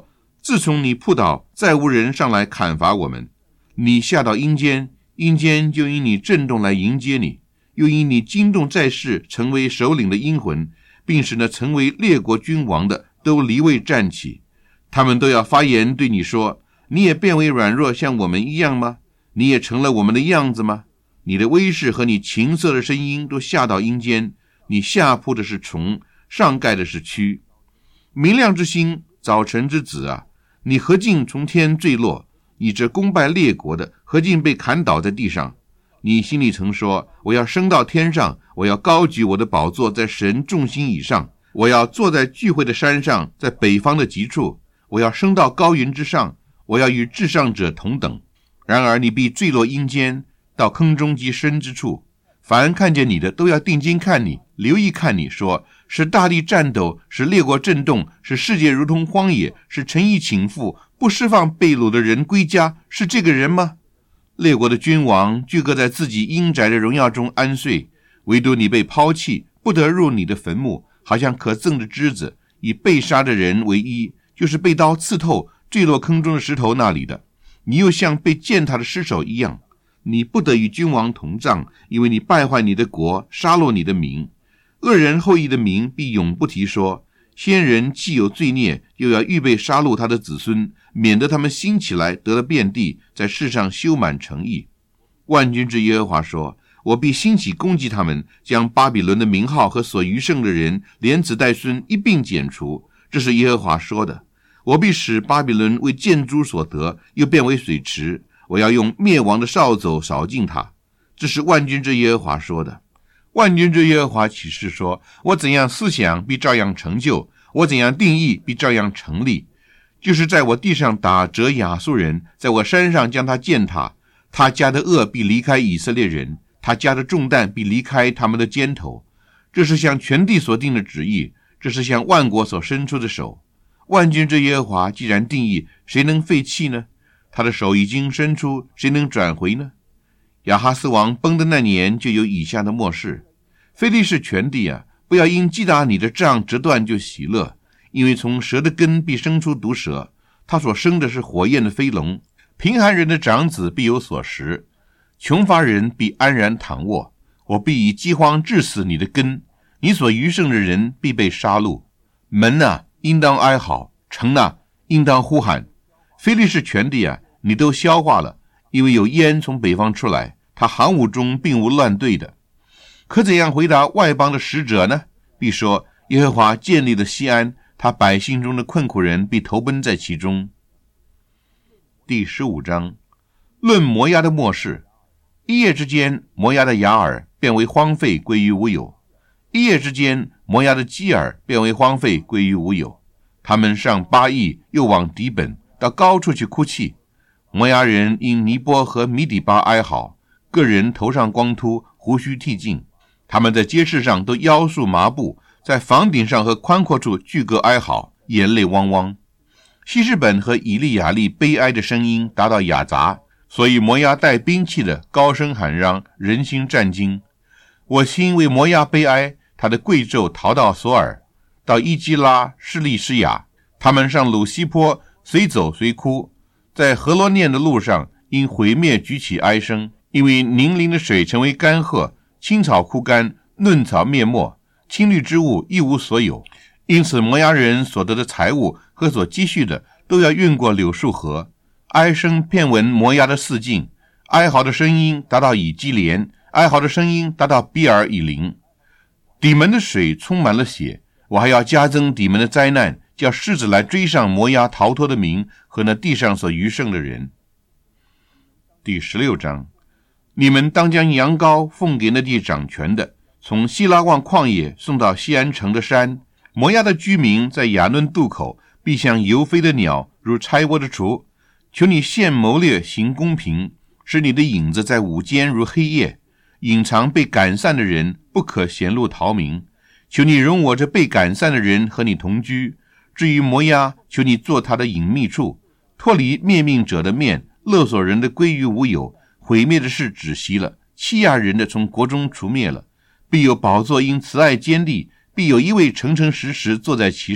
自从你扑倒，再无人上来砍伐我们。你下到阴间，阴间就因你震动来迎接你，又因你惊动在世成为首领的阴魂，并使那成为列国君王的都离位站起。他们都要发言对你说，你也变为软弱像我们一样吗？你也成了我们的样子吗？你的威势和你情色的声音都下到阴间，你下铺的是虫，上盖的是蛆。明亮之星，早晨之子啊，你何竟从天坠落？你这攻败列国的，何竟被砍倒在地上？你心里曾说，我要升到天上，我要高举我的宝座在神众星以上，我要坐在聚会的山上，在北方的极处，我要升到高云之上，我要与至上者同等。然而你必坠落阴间，到坑中极深之处。凡看见你的都要定睛看你，留意看你，说，使大地颤抖，使列国震动，使世界如同荒野，使城邑倾覆，不释放被掳的人归家，是这个人吗？列国的君王俱各在自己阴宅的荣耀中安睡，唯独你被抛弃，不得入你的坟墓，好像可憎的枝子，以被杀的人为衣，就是被刀刺透坠落坑中的石头那里的。你又像被践踏的尸首一样，你不得与君王同葬，因为你败坏你的国，杀戮你的民。恶人后裔的名必永不提说。先人既有罪孽，又要预备杀戮他的子孙，免得他们兴起来得了遍地，在世上修满城邑。万军之耶和华说，我必兴起攻击他们，将巴比伦的名号和所余剩的人，连子带孙一并剪除。这是耶和华说的。我必使巴比伦为建筑所得，又变为水池，我要用灭亡的扫帚扫尽它。这是万军之耶和华说的。万军之耶和华启示说，我怎样思想必照样成就，我怎样定义必照样成立。就是在我地上打折亚述人，在我山上将他践踏，他家的恶必离开以色列人，他家的重担必离开他们的肩头。这是向全地所定的旨意，这是向万国所伸出的手。万军之耶和华既然定义，谁能废弃呢？他的手已经伸出，谁能转回呢？亚哈斯王崩的那年，就有以下的末世。非利士全地啊，不要因击打你的杖折断就喜乐，因为从蛇的根必生出毒蛇，他所生的是火焰的飞龙。贫寒人的长子必有所食，穷乏人必安然躺卧。我必以饥荒致死你的根，你所余剩的人必被杀戮。门啊，应当哀嚎；城啊，应当呼喊。非利士全地啊，你都消化了，因为有烟从北方出来，他行伍中并无乱队的。可怎样回答外邦的使者呢？必说，耶和华建立了西安，他百姓中的困苦人必投奔在其中。第十五章，论摩押的末世。一夜之间，摩押的雅尔变为荒废，归于无有；一夜之间，摩押的基尔变为荒废，归于无有。他们上巴益，又往底本，到高处去哭泣。摩押人因尼波和米底巴哀嚎，个人头上光秃，胡须剃尽。他们在街市上都腰束麻布，在房顶上和宽阔处俱各哀嚎，眼泪汪汪。希实本和以利亚利悲哀的声音达到雅杂，所以摩押带兵器的高声喊嚷，人心战惊。我心为摩押悲哀，他的贵胄逃到索尔，到伊基拉、施利施雅。他们上鲁西坡，随走随哭，在何罗念的路上，因毁灭举起哀声，因为宁陵的水成为干涸，青草枯干，嫩草灭没，青绿之物一无所有。因此摩押人所得的财物和所积蓄的，都要运过柳树河。哀声遍闻摩押的四境，哀嚎的声音达到以基连，哀嚎的声音达到比尔以林。底门的水充满了血，我还要加增底门的灾难，叫狮子来追上摩押逃脱的民和那地上所余剩的人。第十六章，你们当将羊羔奉给那地掌权的，从希拉旺旷野送到西安城的山。摩押的居民在亚嫩渡口，必像游飞的鸟，如拆窝的雏。求你现谋略，行公平，使你的影子在午间如黑夜，隐藏被赶散的人，不可显露逃民。求你容我这被赶散的人和你同居。至于摩押，求你做他的隐秘处，脱离灭命者的面，勒索人的归于无有，毁灭的事止息了，欺压人的从国中除灭了。必有宝座因慈爱坚立，必有一位诚诚实实坐在其上，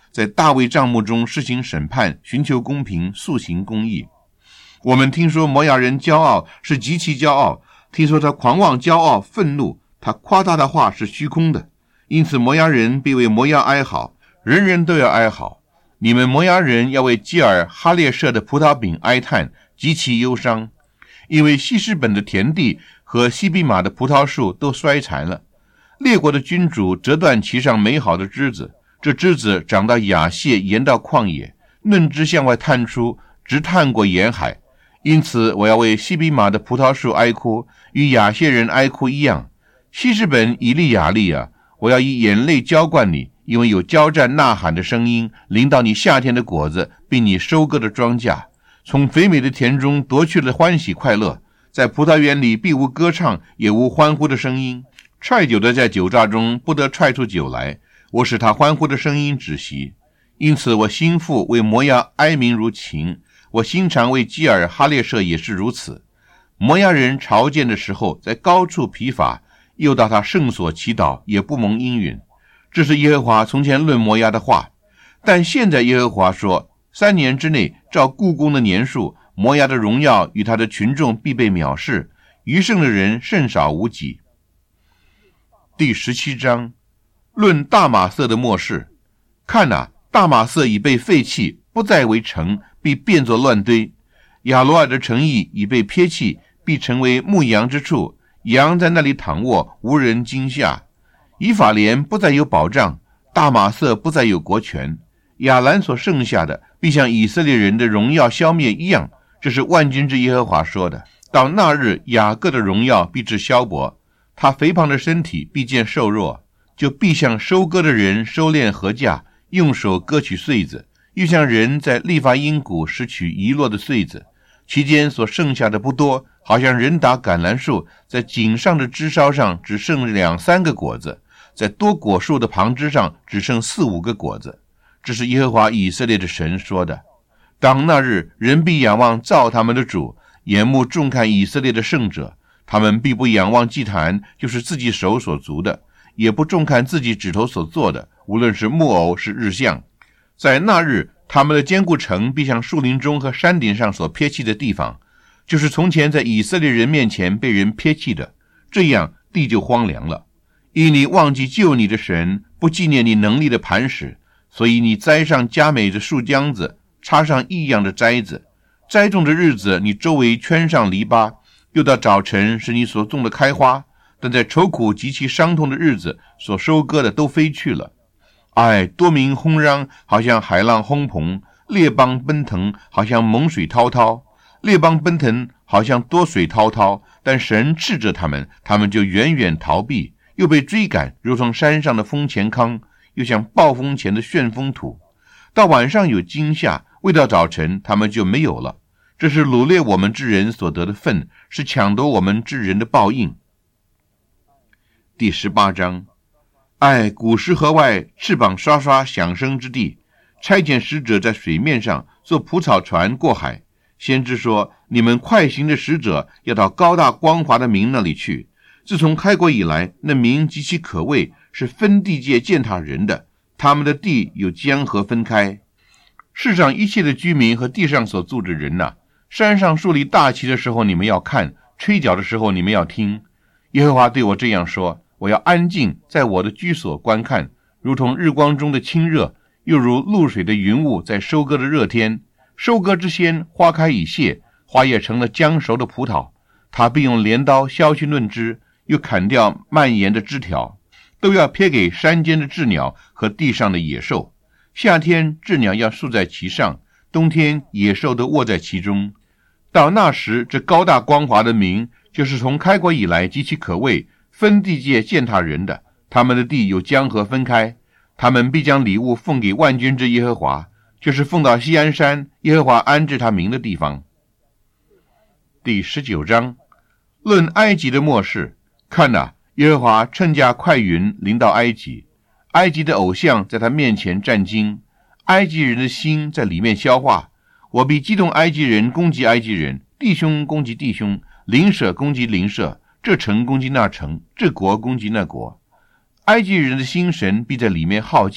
在大卫帐幕中施行审判，寻求公平，速行公义。我们听说摩押人骄傲，是极其骄傲，听说他狂妄骄傲愤怒，他夸大的话是虚空的，因此摩押人必为摩押哀嚎，人人都要哀嚎。你们摩押人要为基尔哈列舍的葡萄饼哀叹，极其忧伤，因为希实本的田地和西比玛的葡萄树都衰残了。列国的君主折断其上美好的枝子，这枝子长到雅谢，延到旷野，嫩枝向外探出，直探过沿海。因此我要为西比玛的葡萄树哀哭，与雅谢人哀哭一样。希实本以利亚利啊，我要以眼泪浇灌你，因为有交战呐喊的声音临到你夏天的果子，并你收割的庄稼，从肥美的田中夺去了欢喜快乐。在葡萄园里必无歌唱，也无欢呼的声音。踹酒的在酒榨中不得踹出酒来，我使他欢呼的声音止息。因此我心腹为摩押哀鸣如琴，我心肠为基尔哈列舍也是如此。摩押人朝见的时候，在高处疲乏，又到他圣所祈祷，也不蒙应允。这是耶和华从前论摩押的话。但现在耶和华说，三年之内，照故宫的年数，摩押的荣耀与他的群众必被藐视，余剩的人甚少无几。第十七章，论大马色的末世。看哪，大马色已被废弃，不再为城，必变作乱堆。亚罗尔的城邑已被撇弃，必成为牧羊之处，羊在那里躺卧，无人惊吓。以法莲不再有保障，大马色不再有国权。亚兰所剩下的，必像以色列人的荣耀消灭一样。这是万军之耶和华说的。到那日，雅各的荣耀必至消薄，他肥胖的身体必见瘦弱，就必像收割的人收敛禾稼，用手割取穗子，又像人在利乏音谷拾取遗落的穗子，其间所剩下的不多，好像人打橄榄树，在井上的枝梢上只剩两三个果子，在多果树的旁枝上只剩四五个果子。这是耶和华以色列的神说的。当那日，人必仰望造他们的主，眼目重看以色列的圣者。他们必不仰望祭坛，就是自己手所足的，也不重看自己指头所做的，无论是木偶是日像。在那日，他们的坚固城必像树林中和山顶上所撇弃的地方，就是从前在以色列人面前被人撇弃的，这样地就荒凉了。因你忘记救你的神，不纪念你能力的磐石，所以你栽上佳美的树浆子，插上异样的摘子。栽种的日子，你周围圈上篱笆，又到早晨使你所种的开花，但在愁苦极其伤痛的日子，所收割的都飞去了。哎，多民轰嚷，好像海浪轰蓬；列邦奔腾，好像猛水滔滔。列邦奔腾，好像多水滔滔，但神斥着他们，他们就远远逃避，又被追赶，如同山上的风前糠，又像暴风前的旋风土。到晚上有惊吓，未到早晨，他们就没有了。这是掳掠我们之人所得的份，是抢夺我们之人的报应。第十八章，哎，古时河外翅膀刷刷响声之地，差遣使者在水面上坐蒲草船过海。先知说，你们快行的使者要到高大光滑的民那里去。自从开国以来，那民极其可畏，是分地界践踏人的，他们的地有江河分开。世上一切的居民和地上所住的人哪、啊，山上树立大旗的时候你们要看，吹角的时候你们要听。耶和华对我这样说，我要安静在我的居所观看，如同日光中的清热，又如露水的云雾在收割的热天。收割之先，花开已谢，花叶成了将熟的葡萄，他必用镰刀削去嫩枝，又砍掉蔓延的枝条，都要撇给山间的鸷鸟和地上的野兽。夏天鸷鸟要宿在其上，冬天野兽都卧在其中。到那时，这高大光滑的民，就是从开国以来极其可畏，分地界践踏人的，他们的地有江河分开。他们必将礼物奉给万军之耶和华，就是奉到锡安山，耶和华安置他名的地方。第十九章，论埃及的末世。看哪，耶和华乘驾快云临到埃及，埃及的偶像在他面前战惊，埃及人的心在里面消化。我必激动埃及人攻击埃及人，弟兄攻击弟兄，邻舍攻击邻舍，这城攻击那城，这国攻击那国。埃及人的心神必在里面耗尽，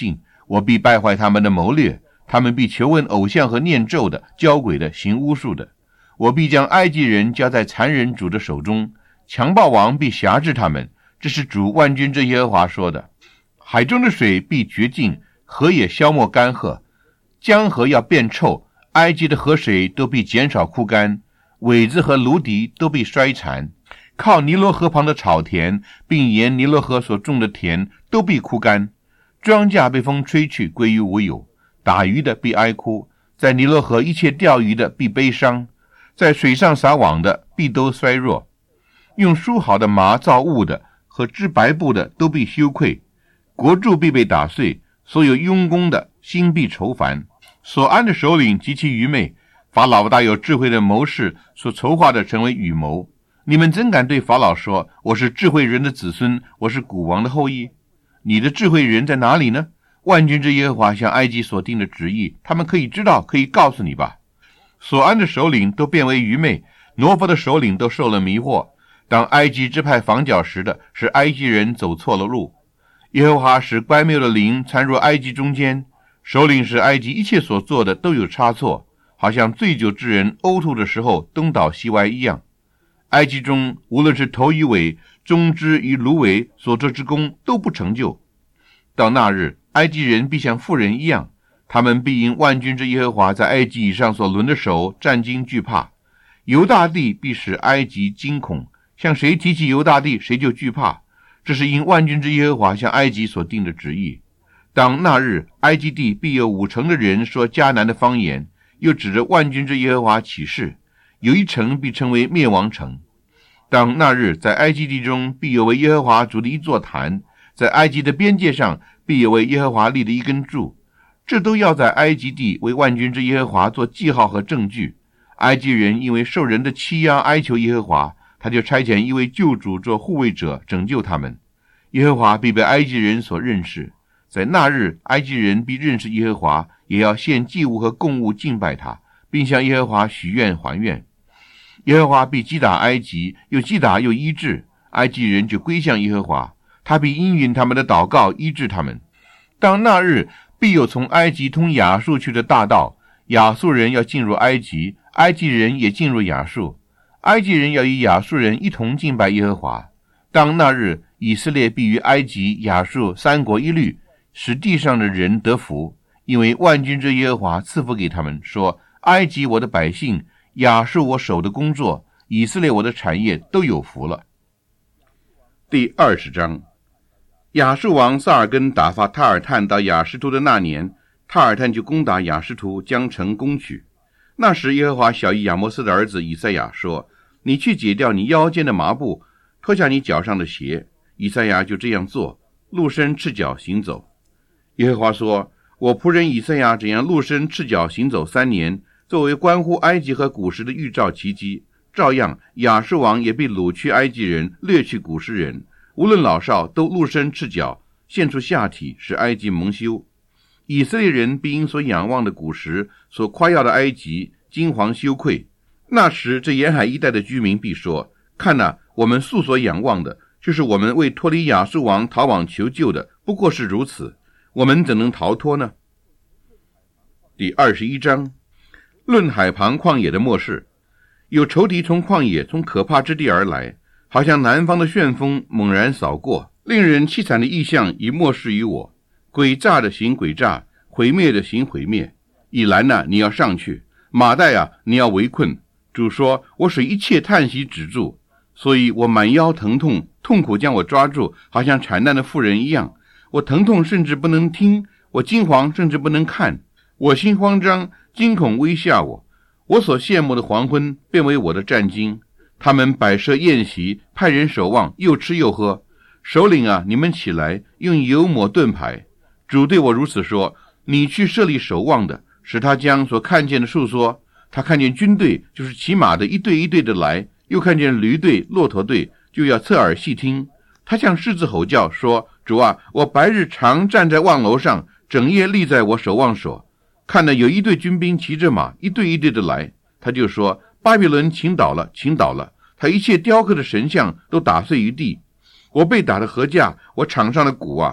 我必败坏他们的谋略，他们必求问偶像和念咒的、交鬼的、行巫术的。我必将埃及人交在残忍主的手中，强暴王必辖制他们。这是主万军之耶和华说的。海中的水必绝尽，河也消没干涸，江河要变臭，埃及的河水都必减少枯干，苇子和芦荻都必衰残。靠尼罗河旁的草田，并沿尼罗河所种的田都必枯干，庄稼被风吹去，归于无有。打鱼的必哀哭，在尼罗河一切钓鱼的必悲伤，在水上撒网的必都衰弱。用梳好的麻造物的和织白布的都必羞愧，国柱必被打碎，所有用工的心必愁烦。所安的首领极其愚昧，法老大有智慧的谋士所筹划的成为愚谋。你们怎敢对法老说，我是智慧人的子孙，我是古王的后裔？你的智慧人在哪里呢？万军之耶和华向埃及所定的旨意，他们可以知道，可以告诉你吧。所安的首领都变为愚昧，挪弗的首领都受了迷惑。当埃及支派防剿时的是埃及人走错了路，耶和华使乖谬的灵掺入埃及中间，首领使埃及一切所做的都有差错，好像醉酒之人呕吐的时候东倒西歪一样。埃及中无论是头与尾、中肢与芦苇所做之功都不成就。到那日，埃及人必像妇人一样，他们必因万军之耶和华在埃及以上所抡的手战惊惧怕。犹大地必使埃及惊恐，向谁提起犹大地，谁就惧怕。这是因万军之耶和华向埃及所定的旨意。当那日，埃及地必有五成的人说迦南的方言，又指着万军之耶和华起誓，有一城必称为灭亡城。当那日，在埃及地中必有为耶和华筑的一座坛，在埃及的边界上必有为耶和华立的一根柱，这都要在埃及地为万军之耶和华做记号和证据。埃及人因为受人的欺压哀求耶和华，他就差遣一位救主做护卫者，拯救他们。耶和华必被埃及人所认识，在那日，埃及人必认识耶和华，也要献祭物和供物敬拜他，并向耶和华许愿还愿。耶和华必击打埃及，又击打又医治，埃及人就归向耶和华，他必应允他们的祷告，医治他们。当那日，必有从埃及通亚述去的大道，亚述人要进入埃及，埃及人也进入亚述，埃及人要与亚述人一同敬拜耶和华。当那日，以色列必与埃及、亚述三国一律，使地上的人得福，因为万军之耶和华赐福给他们，说：埃及我的百姓，亚述我手的工作，以色列我的产业都有福了。第二十章。亚述王萨尔根打发塔尔探到亚实突的那年，塔尔探就攻打亚实突，将城攻取。那时耶和华晓谕亚摩斯的儿子以赛亚说：你去解掉你腰间的麻布，脱下你脚上的鞋。以赛亚就这样做，露身赤脚行走。耶和华说：我仆人以赛亚怎样露身赤脚行走三年，作为关乎埃及和古时的预兆奇迹，照样亚述王也必掳去埃及人，掠去古时人，无论老少都露身赤脚，现出下体，使埃及蒙羞。以色列人必因所仰望的古时，所夸耀的埃及，惊惶羞愧。那时这沿海一带的居民必说：看哪，我们素所仰望的，就是我们为脱离亚述王逃往求救的，不过是如此，我们怎能逃脱呢？第二十一章。论海旁旷野的末世。有仇敌从旷野，从可怕之地而来，好像南方的旋风猛然扫过，令人凄惨的异象已漠视于我。诡诈的行诡诈，毁灭的行毁灭。以兰啊，你要上去；马代啊，你要围困。主说：我使一切叹息止住，所以我满腰疼痛，痛苦将我抓住，好像产难的妇人一样。我疼痛甚至不能听，我惊惶甚至不能看，我心慌张，惊恐威吓我。我所羡慕的黄昏变为我的战惊。他们摆设宴席，派人守望，又吃又喝。首领啊，你们起来，用油抹盾牌。主对我如此说：你去设立守望的，使他将所看见的述说。他看见军队，就是骑马的，一队一队的来，又看见驴队、骆驼队，就要侧耳细听。他向狮子吼叫说：主啊，我白日常站在望楼上，整夜立在我守望所，看到有一队军兵骑着马，一队一队的来。他就说：巴比伦倾倒了，倾倒了，他一切雕刻的神像都打碎于地。我被打的禾架，我场上的鼓啊，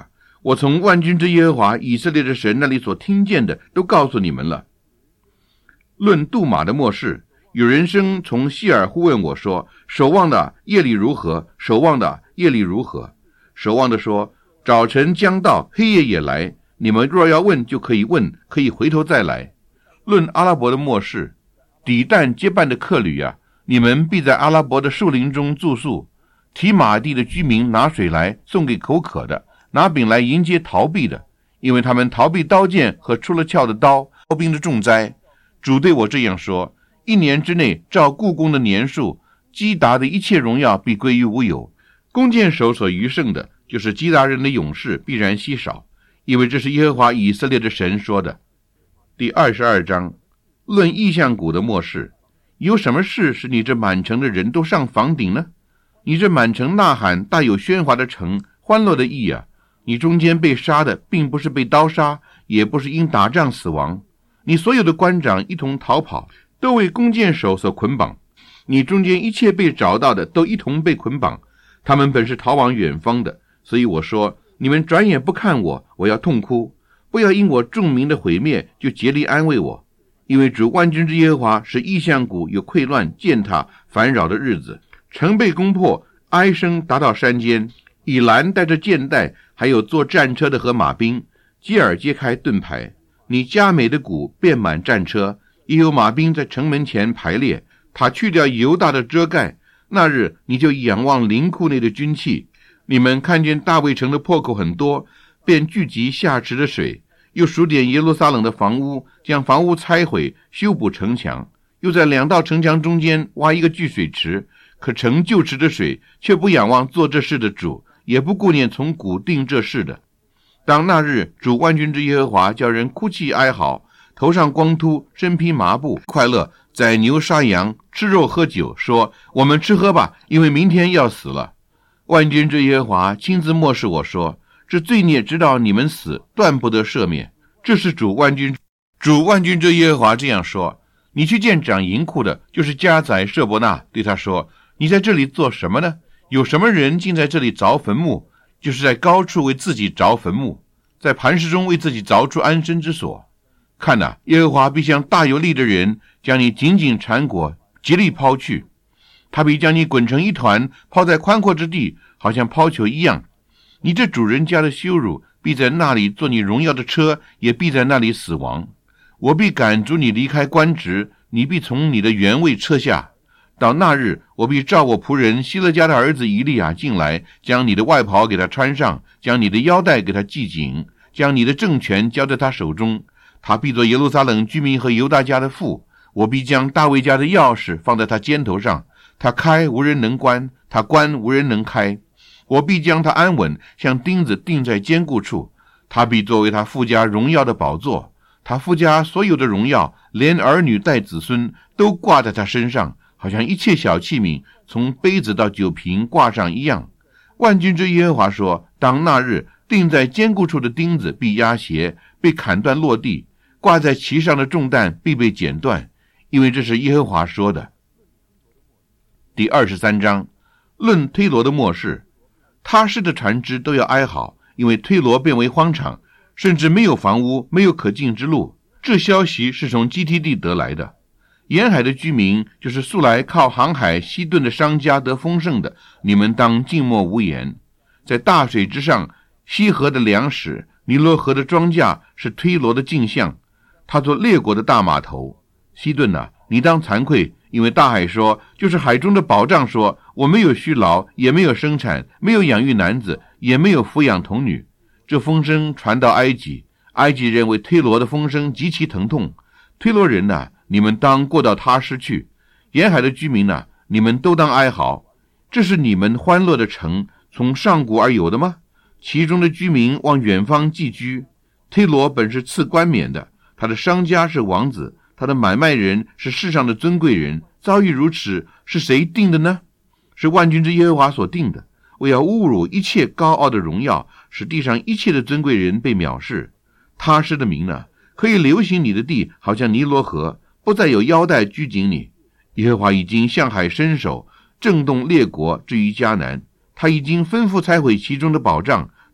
我从万军之耶和华以色列的神那里所听见的都告诉你们了。论杜马的末世，有人声从希尔呼问我说，守望的夜里如何？守望的夜里如何？守望的说，早晨将到，黑夜也来，你们若要问就可以问，可以回头再来。论阿拉伯的末世，底但结伴的客旅啊，你们必在阿拉伯的树林中住宿。提马地的居民拿水来送给口渴的，拿饼来迎接逃避的，因为他们逃避刀剑和出了鞘的刀，刀兵的重灾。主对我这样说，一年之内照故宫的年数，基达的一切荣耀必归于无有。弓箭手所余剩的，就是基达人的勇士必然稀少，因为这是耶和华以色列的神说的。第二十二章，论异象谷的末世，有什么事使你这满城的人都上房顶呢？你这满城呐喊大有喧哗的城，欢乐的意啊！你中间被杀的并不是被刀杀，也不是因打仗死亡，你所有的官长一同逃跑，都为弓箭手所捆绑。你中间一切被找到的都一同被捆绑，他们本是逃往远方的。所以我说，你们转眼不看我，我要痛哭，不要因我众民的毁灭就竭力安慰我，因为主万军之耶和华使异象谷有溃乱、践踏、烦扰的日子，城被攻破，哀声达到山间。以兰带着箭袋，还有坐战车的和马兵，基尔揭开盾牌。你佳美的谷遍满战车，也有马兵在城门前排列。他去掉犹大的遮盖，那日你就仰望林库内的军器。你们看见大卫城的破口很多，便聚集下池的水，又数点耶路撒冷的房屋，将房屋拆毁，修补城墙，又在两道城墙中间挖一个聚水池，可盛旧池的水，却不仰望做这事的主，也不顾念从古定这事的。当那日，主万军之耶和华叫人哭泣哀嚎，头上光秃，身披麻布，快乐宰牛杀羊，吃肉喝酒，说，我们吃喝吧，因为明天要死了。万军之耶和华亲自默示我说，这罪孽直到你们死，断不得赦免。这是主万军主万军之耶和华这样说。你去见掌银库的，就是家宰舍伯纳，对他说，你在这里做什么呢？有什么人竟在这里凿坟墓？就是在高处为自己凿坟墓，在磐石中为自己凿出安身之所。看哪，耶和华必像大有力的人，将你紧紧缠裹，极力抛去。他必将你滚成一团，抛在宽阔之地，好像抛球一样。你这主人家的羞辱，必在那里做你荣耀的车，也必在那里死亡。我必赶逐你离开官职，你必从你的原位撤下。到那日，我必召我仆人希勒家的儿子以利亚进来，将你的外袍给他穿上，将你的腰带给他系紧，将你的政权交在他手中。他必做耶路撒冷居民和犹大家的父。我必将大卫家的钥匙放在他肩头上，他开无人能关，他关无人能开。我必将他安稳，像钉子钉在坚固处。他必作为他父家荣耀的宝座，他父家所有的荣耀，连儿女带子孙都挂在他身上，好像一切小器皿从杯子到酒瓶挂上一样。万军之耶和华说，当那日，钉在坚固处的钉子必压斜，被砍断落地，挂在其上的重担必被剪断，因为这是耶和华说的。第二十三章，论推罗的末世。他施的船只都要哀嚎，因为推罗变为荒场，甚至没有房屋，没有可进之路。这消息是从基梯地得来的。沿海的居民，就是素来靠航海西顿的商家得丰盛的，你们当静默无言。在大水之上，西河的粮食，尼罗河的庄稼，是推罗的镜像，他做列国的大码头。西顿啊，你当惭愧，因为大海说，就是海中的宝藏说，我没有虚劳，也没有生产，没有养育男子，也没有抚养童女。这风声传到埃及，埃及人为推罗的风声极其疼痛。推罗人啊，你们当过到他施去。沿海的居民啊，你们都当哀嚎。这是你们欢乐的城，从上古而有的吗？其中的居民往远方寄居。推罗本是赐冠冕的，他的商家是王子，他的买卖人是世上的尊贵人。遭遇如此，是谁定的呢？是万军之耶和华所定的。我要侮辱一切高傲的荣耀，使地上一切的尊贵人被藐视。他施的名呢，可以流行你的地，好像尼罗河，不再有腰带拘谨你。耶和华已经向海伸手，震动列国至于迦南。他已经吩咐拆毁其中的宝藏，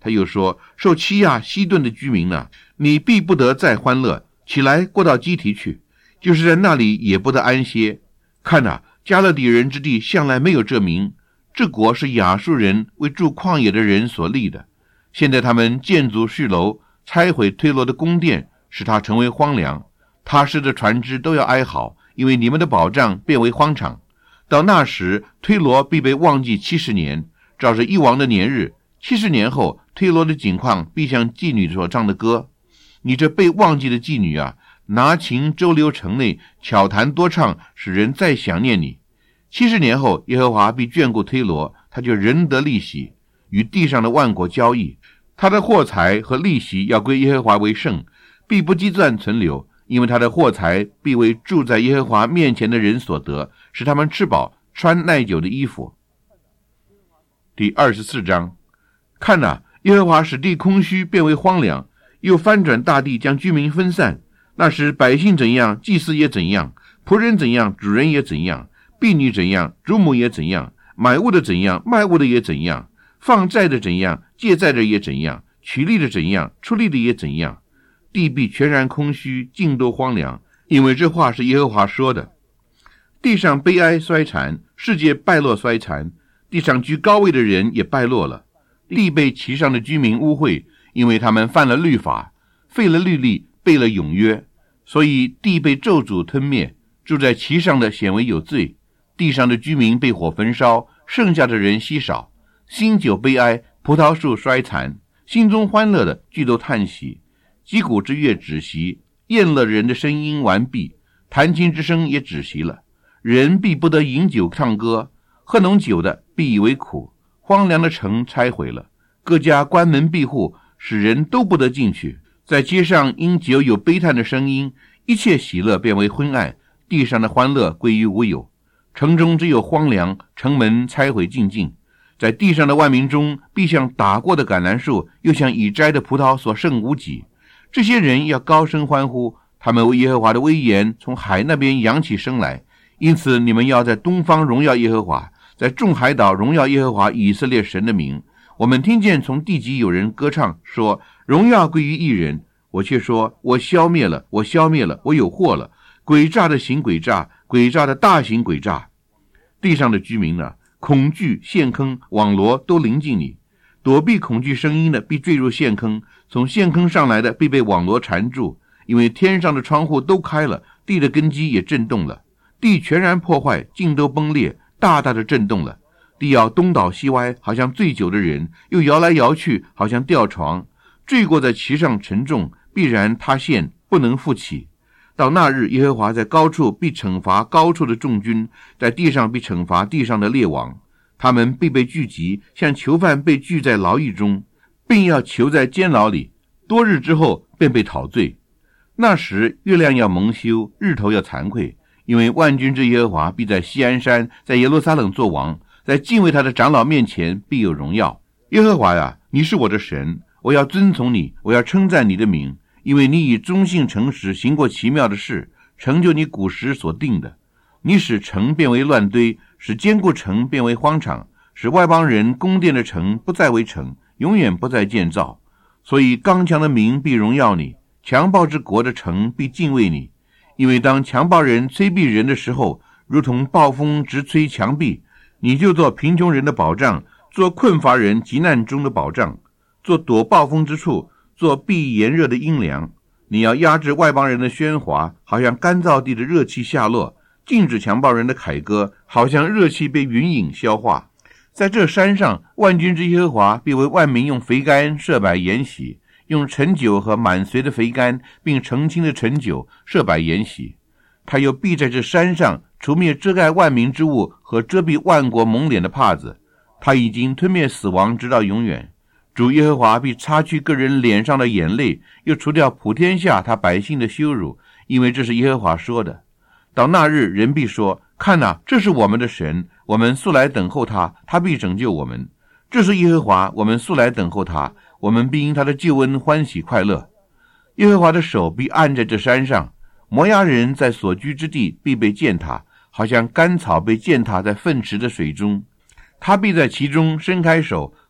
他又说，受欺压西顿的居民呢、啊，你必不得再欢乐，起来过到基提去，就是在那里也不得安歇。看哪、啊，加勒底人之地向来没有这名，这国是亚述人为住旷野的人所立的。现在他们建筑叙楼，拆毁推罗的宫殿，使它成为荒凉。他施的船只都要哀嚎，因为你们的保障变为荒场。到那时，推罗必被忘记七十年，照着一王的年日。七十年后，推罗的景况必像妓女所唱的歌。你这被忘记的妓女啊，拿琴周流城内，巧弹多唱，使人再想念你。七十年后，耶和华必眷顾推罗，他就仁得利息，与地上的万国交易。他的货财和利息要归耶和华为圣，必不积攒存留，因为他的货财必为住在耶和华面前的人所得，使他们吃饱，穿耐久的衣服。第二十四章，看哪、啊，耶和华使地空虚，变为荒凉，又翻转大地，将居民分散。那时百姓怎样，祭司也怎样；仆人怎样，主人也怎样；婢女怎样，主母也怎样；买物的怎样，卖物的也怎样；放债的怎样，借债的也怎样；取利的怎样，出利的也怎样。地必全然空虚，尽都荒凉，因为这话是耶和华说的。地上悲哀衰残，世界败落衰残，地上居高位的人也败落了。地被其上的居民污秽，因为他们犯了律法，废了律例，背了永约，所以地被咒诅吞灭，住在其上的显为有罪。地上的居民被火焚烧，剩下的人稀少。新酒悲哀，葡萄树衰残，心中欢乐的俱都叹息。击鼓之乐止息，宴乐人的声音完毕，弹琴之声也止息了。人必不得饮酒唱歌，喝浓酒的必以为苦。荒凉的城拆毁了，各家关门闭户，使人都不得进去。在街上因酒有悲叹的声音，一切喜乐变为昏暗，地上的欢乐归于无有。城中只有荒凉，城门拆毁尽尽。在地上的万民中，必像打过的橄榄树，又像已摘的葡萄所剩无几。这些人要高声欢呼，他们为耶和华的威严从海那边扬起声来。因此你们要在东方荣耀耶和华，在众海岛荣耀耶和华以色列神的名。我们听见从地极有人歌唱说，荣耀归于一人。我却说，我消灭了，我消灭了，我有祸了。诡诈的行诡诈，诡诈的大行诡诈。地上的居民呢，恐惧陷坑网罗都临近你，躲避恐惧声音的必坠入陷坑，从陷坑上来的必被网罗缠住。因为天上的窗户都开了，地的根基也震动了，地全然破坏，尽都崩裂，大大的震动了。地要东倒西歪，好像醉酒的人，又摇来摇去，好像吊床。坠过在其上沉重，必然塌陷，不能复起。到那日，耶和华在高处必惩罚高处的众军，在地上必惩罚地上的列王。他们必被聚集，像囚犯被聚在牢狱中，并要囚在监牢里，多日之后便被讨罪。那时月亮要蒙羞，日头要惭愧，因为万军之耶和华必在锡安山，在耶路撒冷作王，在敬畏他的长老面前必有荣耀。耶和华呀，你是我的神，我要遵从你，我要称赞你的名，因为你以忠信诚实行过奇妙的事，成就你古时所定的。你使城变为乱堆，使坚固城变为荒场，使外邦人宫殿的城不再为城，永远不再建造。所以刚强的民必荣耀你，强暴之国的城必敬畏你。因为当强暴人催逼人的时候，如同暴风直吹墙壁，你就做贫穷人的保障，做困乏人急难中的保障，做躲暴风之处，做避炎热的阴凉。你要压制外邦人的喧哗，好像干燥地的热气下落，禁止强暴人的凯歌，好像热气被云影消化。在这山上，万军之耶和华必为万民用肥甘设摆筵席，用陈酒和满髓的肥甘，并澄清的陈酒设摆筵席。他又必在这山上除灭遮盖万民之物和遮蔽万国蒙脸的帕子。他已经吞灭死亡，直到永远。主耶和华必擦去个人脸上的眼泪，又除掉普天下他百姓的羞辱，因为这是耶和华说的。到那日，人必说，看哪，这是我们的神，我们素来等候他，他必拯救我们。这是耶和华，我们素来等候他，我们必因他的救恩欢喜快乐。耶和华的手必按在这山上，摩押人在所居之地必被践踏，好像干草被践踏在粪池的水中。他必在其中伸开手，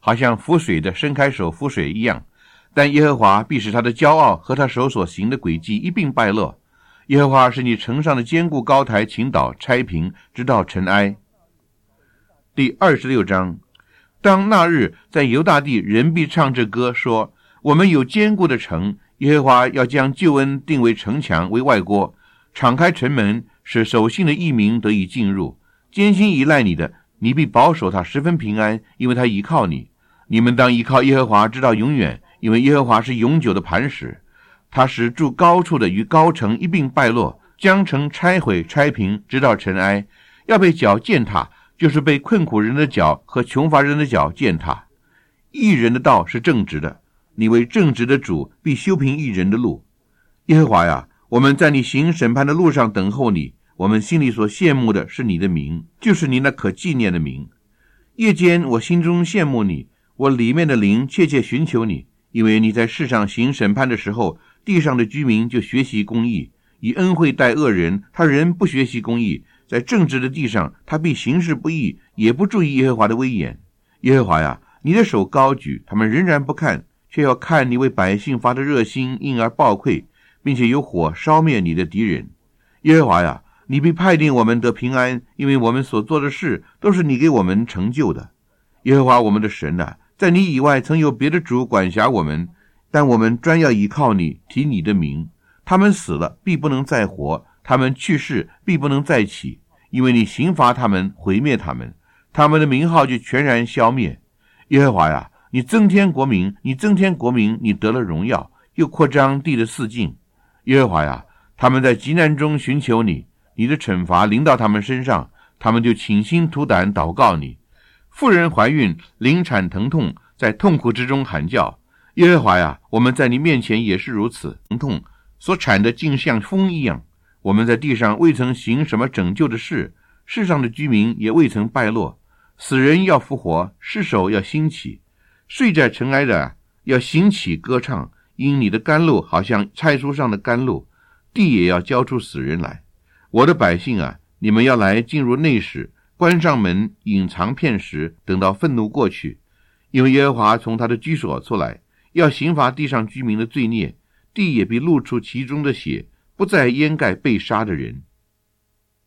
好像浮水的伸开手浮水一样。但耶和华必使他的骄傲和他手所行的诡计一并败落。耶和华使你城上的坚固高台倾倒拆平，直到尘埃。第二十六章，当那日在犹大地，人必唱这歌，说：我们有坚固的城，耶和华要将救恩定为城墙，为外郭，敞开城门，使守信的义民得以进入。艰辛依赖你的，你必保守他十分平安，因为他依靠你。你们当依靠耶和华直到永远，因为耶和华是永久的磐石。他使住高处的与高城一并败落，将城拆毁拆平，直到尘埃。要被脚践踏，就是被困苦人的脚和穷乏人的脚践踏。义人的道是正直的，你为正直的主，必修平义人的路。耶和华呀，我们在你行审判的路上等候你，我们心里所羡慕的是你的名，就是你那可纪念的名。夜间我心中羡慕你，我里面的灵切切寻求你，因为你在世上行审判的时候，地上的居民就学习公义，以恩惠待恶人，他人不学习公义，在正直的地上，他必行事不义，也不注意耶和华的威严。耶和华呀，你的手高举，他们仍然不看，却要看你为百姓发的热心，因而暴溃，并且有火烧灭你的敌人。耶和华呀，你必派定我们得平安，因为我们所做的事都是你给我们成就的。耶和华我们的神啊，在你以外曾有别的主管辖我们，但我们专要依靠你，提你的名。他们死了，必不能再活；他们去世，必不能再起，因为你刑罚他们，毁灭他们，他们的名号就全然消灭。耶和华呀，你增添国民，你增添国民，你得了荣耀，又扩张地的四境。耶和华呀，他们在极难中寻求你，你的惩罚临到他们身上，他们就倾心吐胆祷告你。妇人怀孕，临产疼痛，在痛苦之中喊叫。耶和华呀，我们在你面前也是如此，疼痛所产的竟像风一样。我们在地上未曾行什么拯救的事，世上的居民也未曾败落。死人要复活，尸首要兴起，睡在尘埃的要兴起歌唱，因你的甘露好像菜蔬上的甘露，地也要交出死人来。我的百姓啊，你们要来进入内室，关上门，隐藏片时，等到愤怒过去。因为耶和华从他的居所出来，要刑罚地上居民的罪孽，地也必露出其中的血，不再掩盖被杀的人。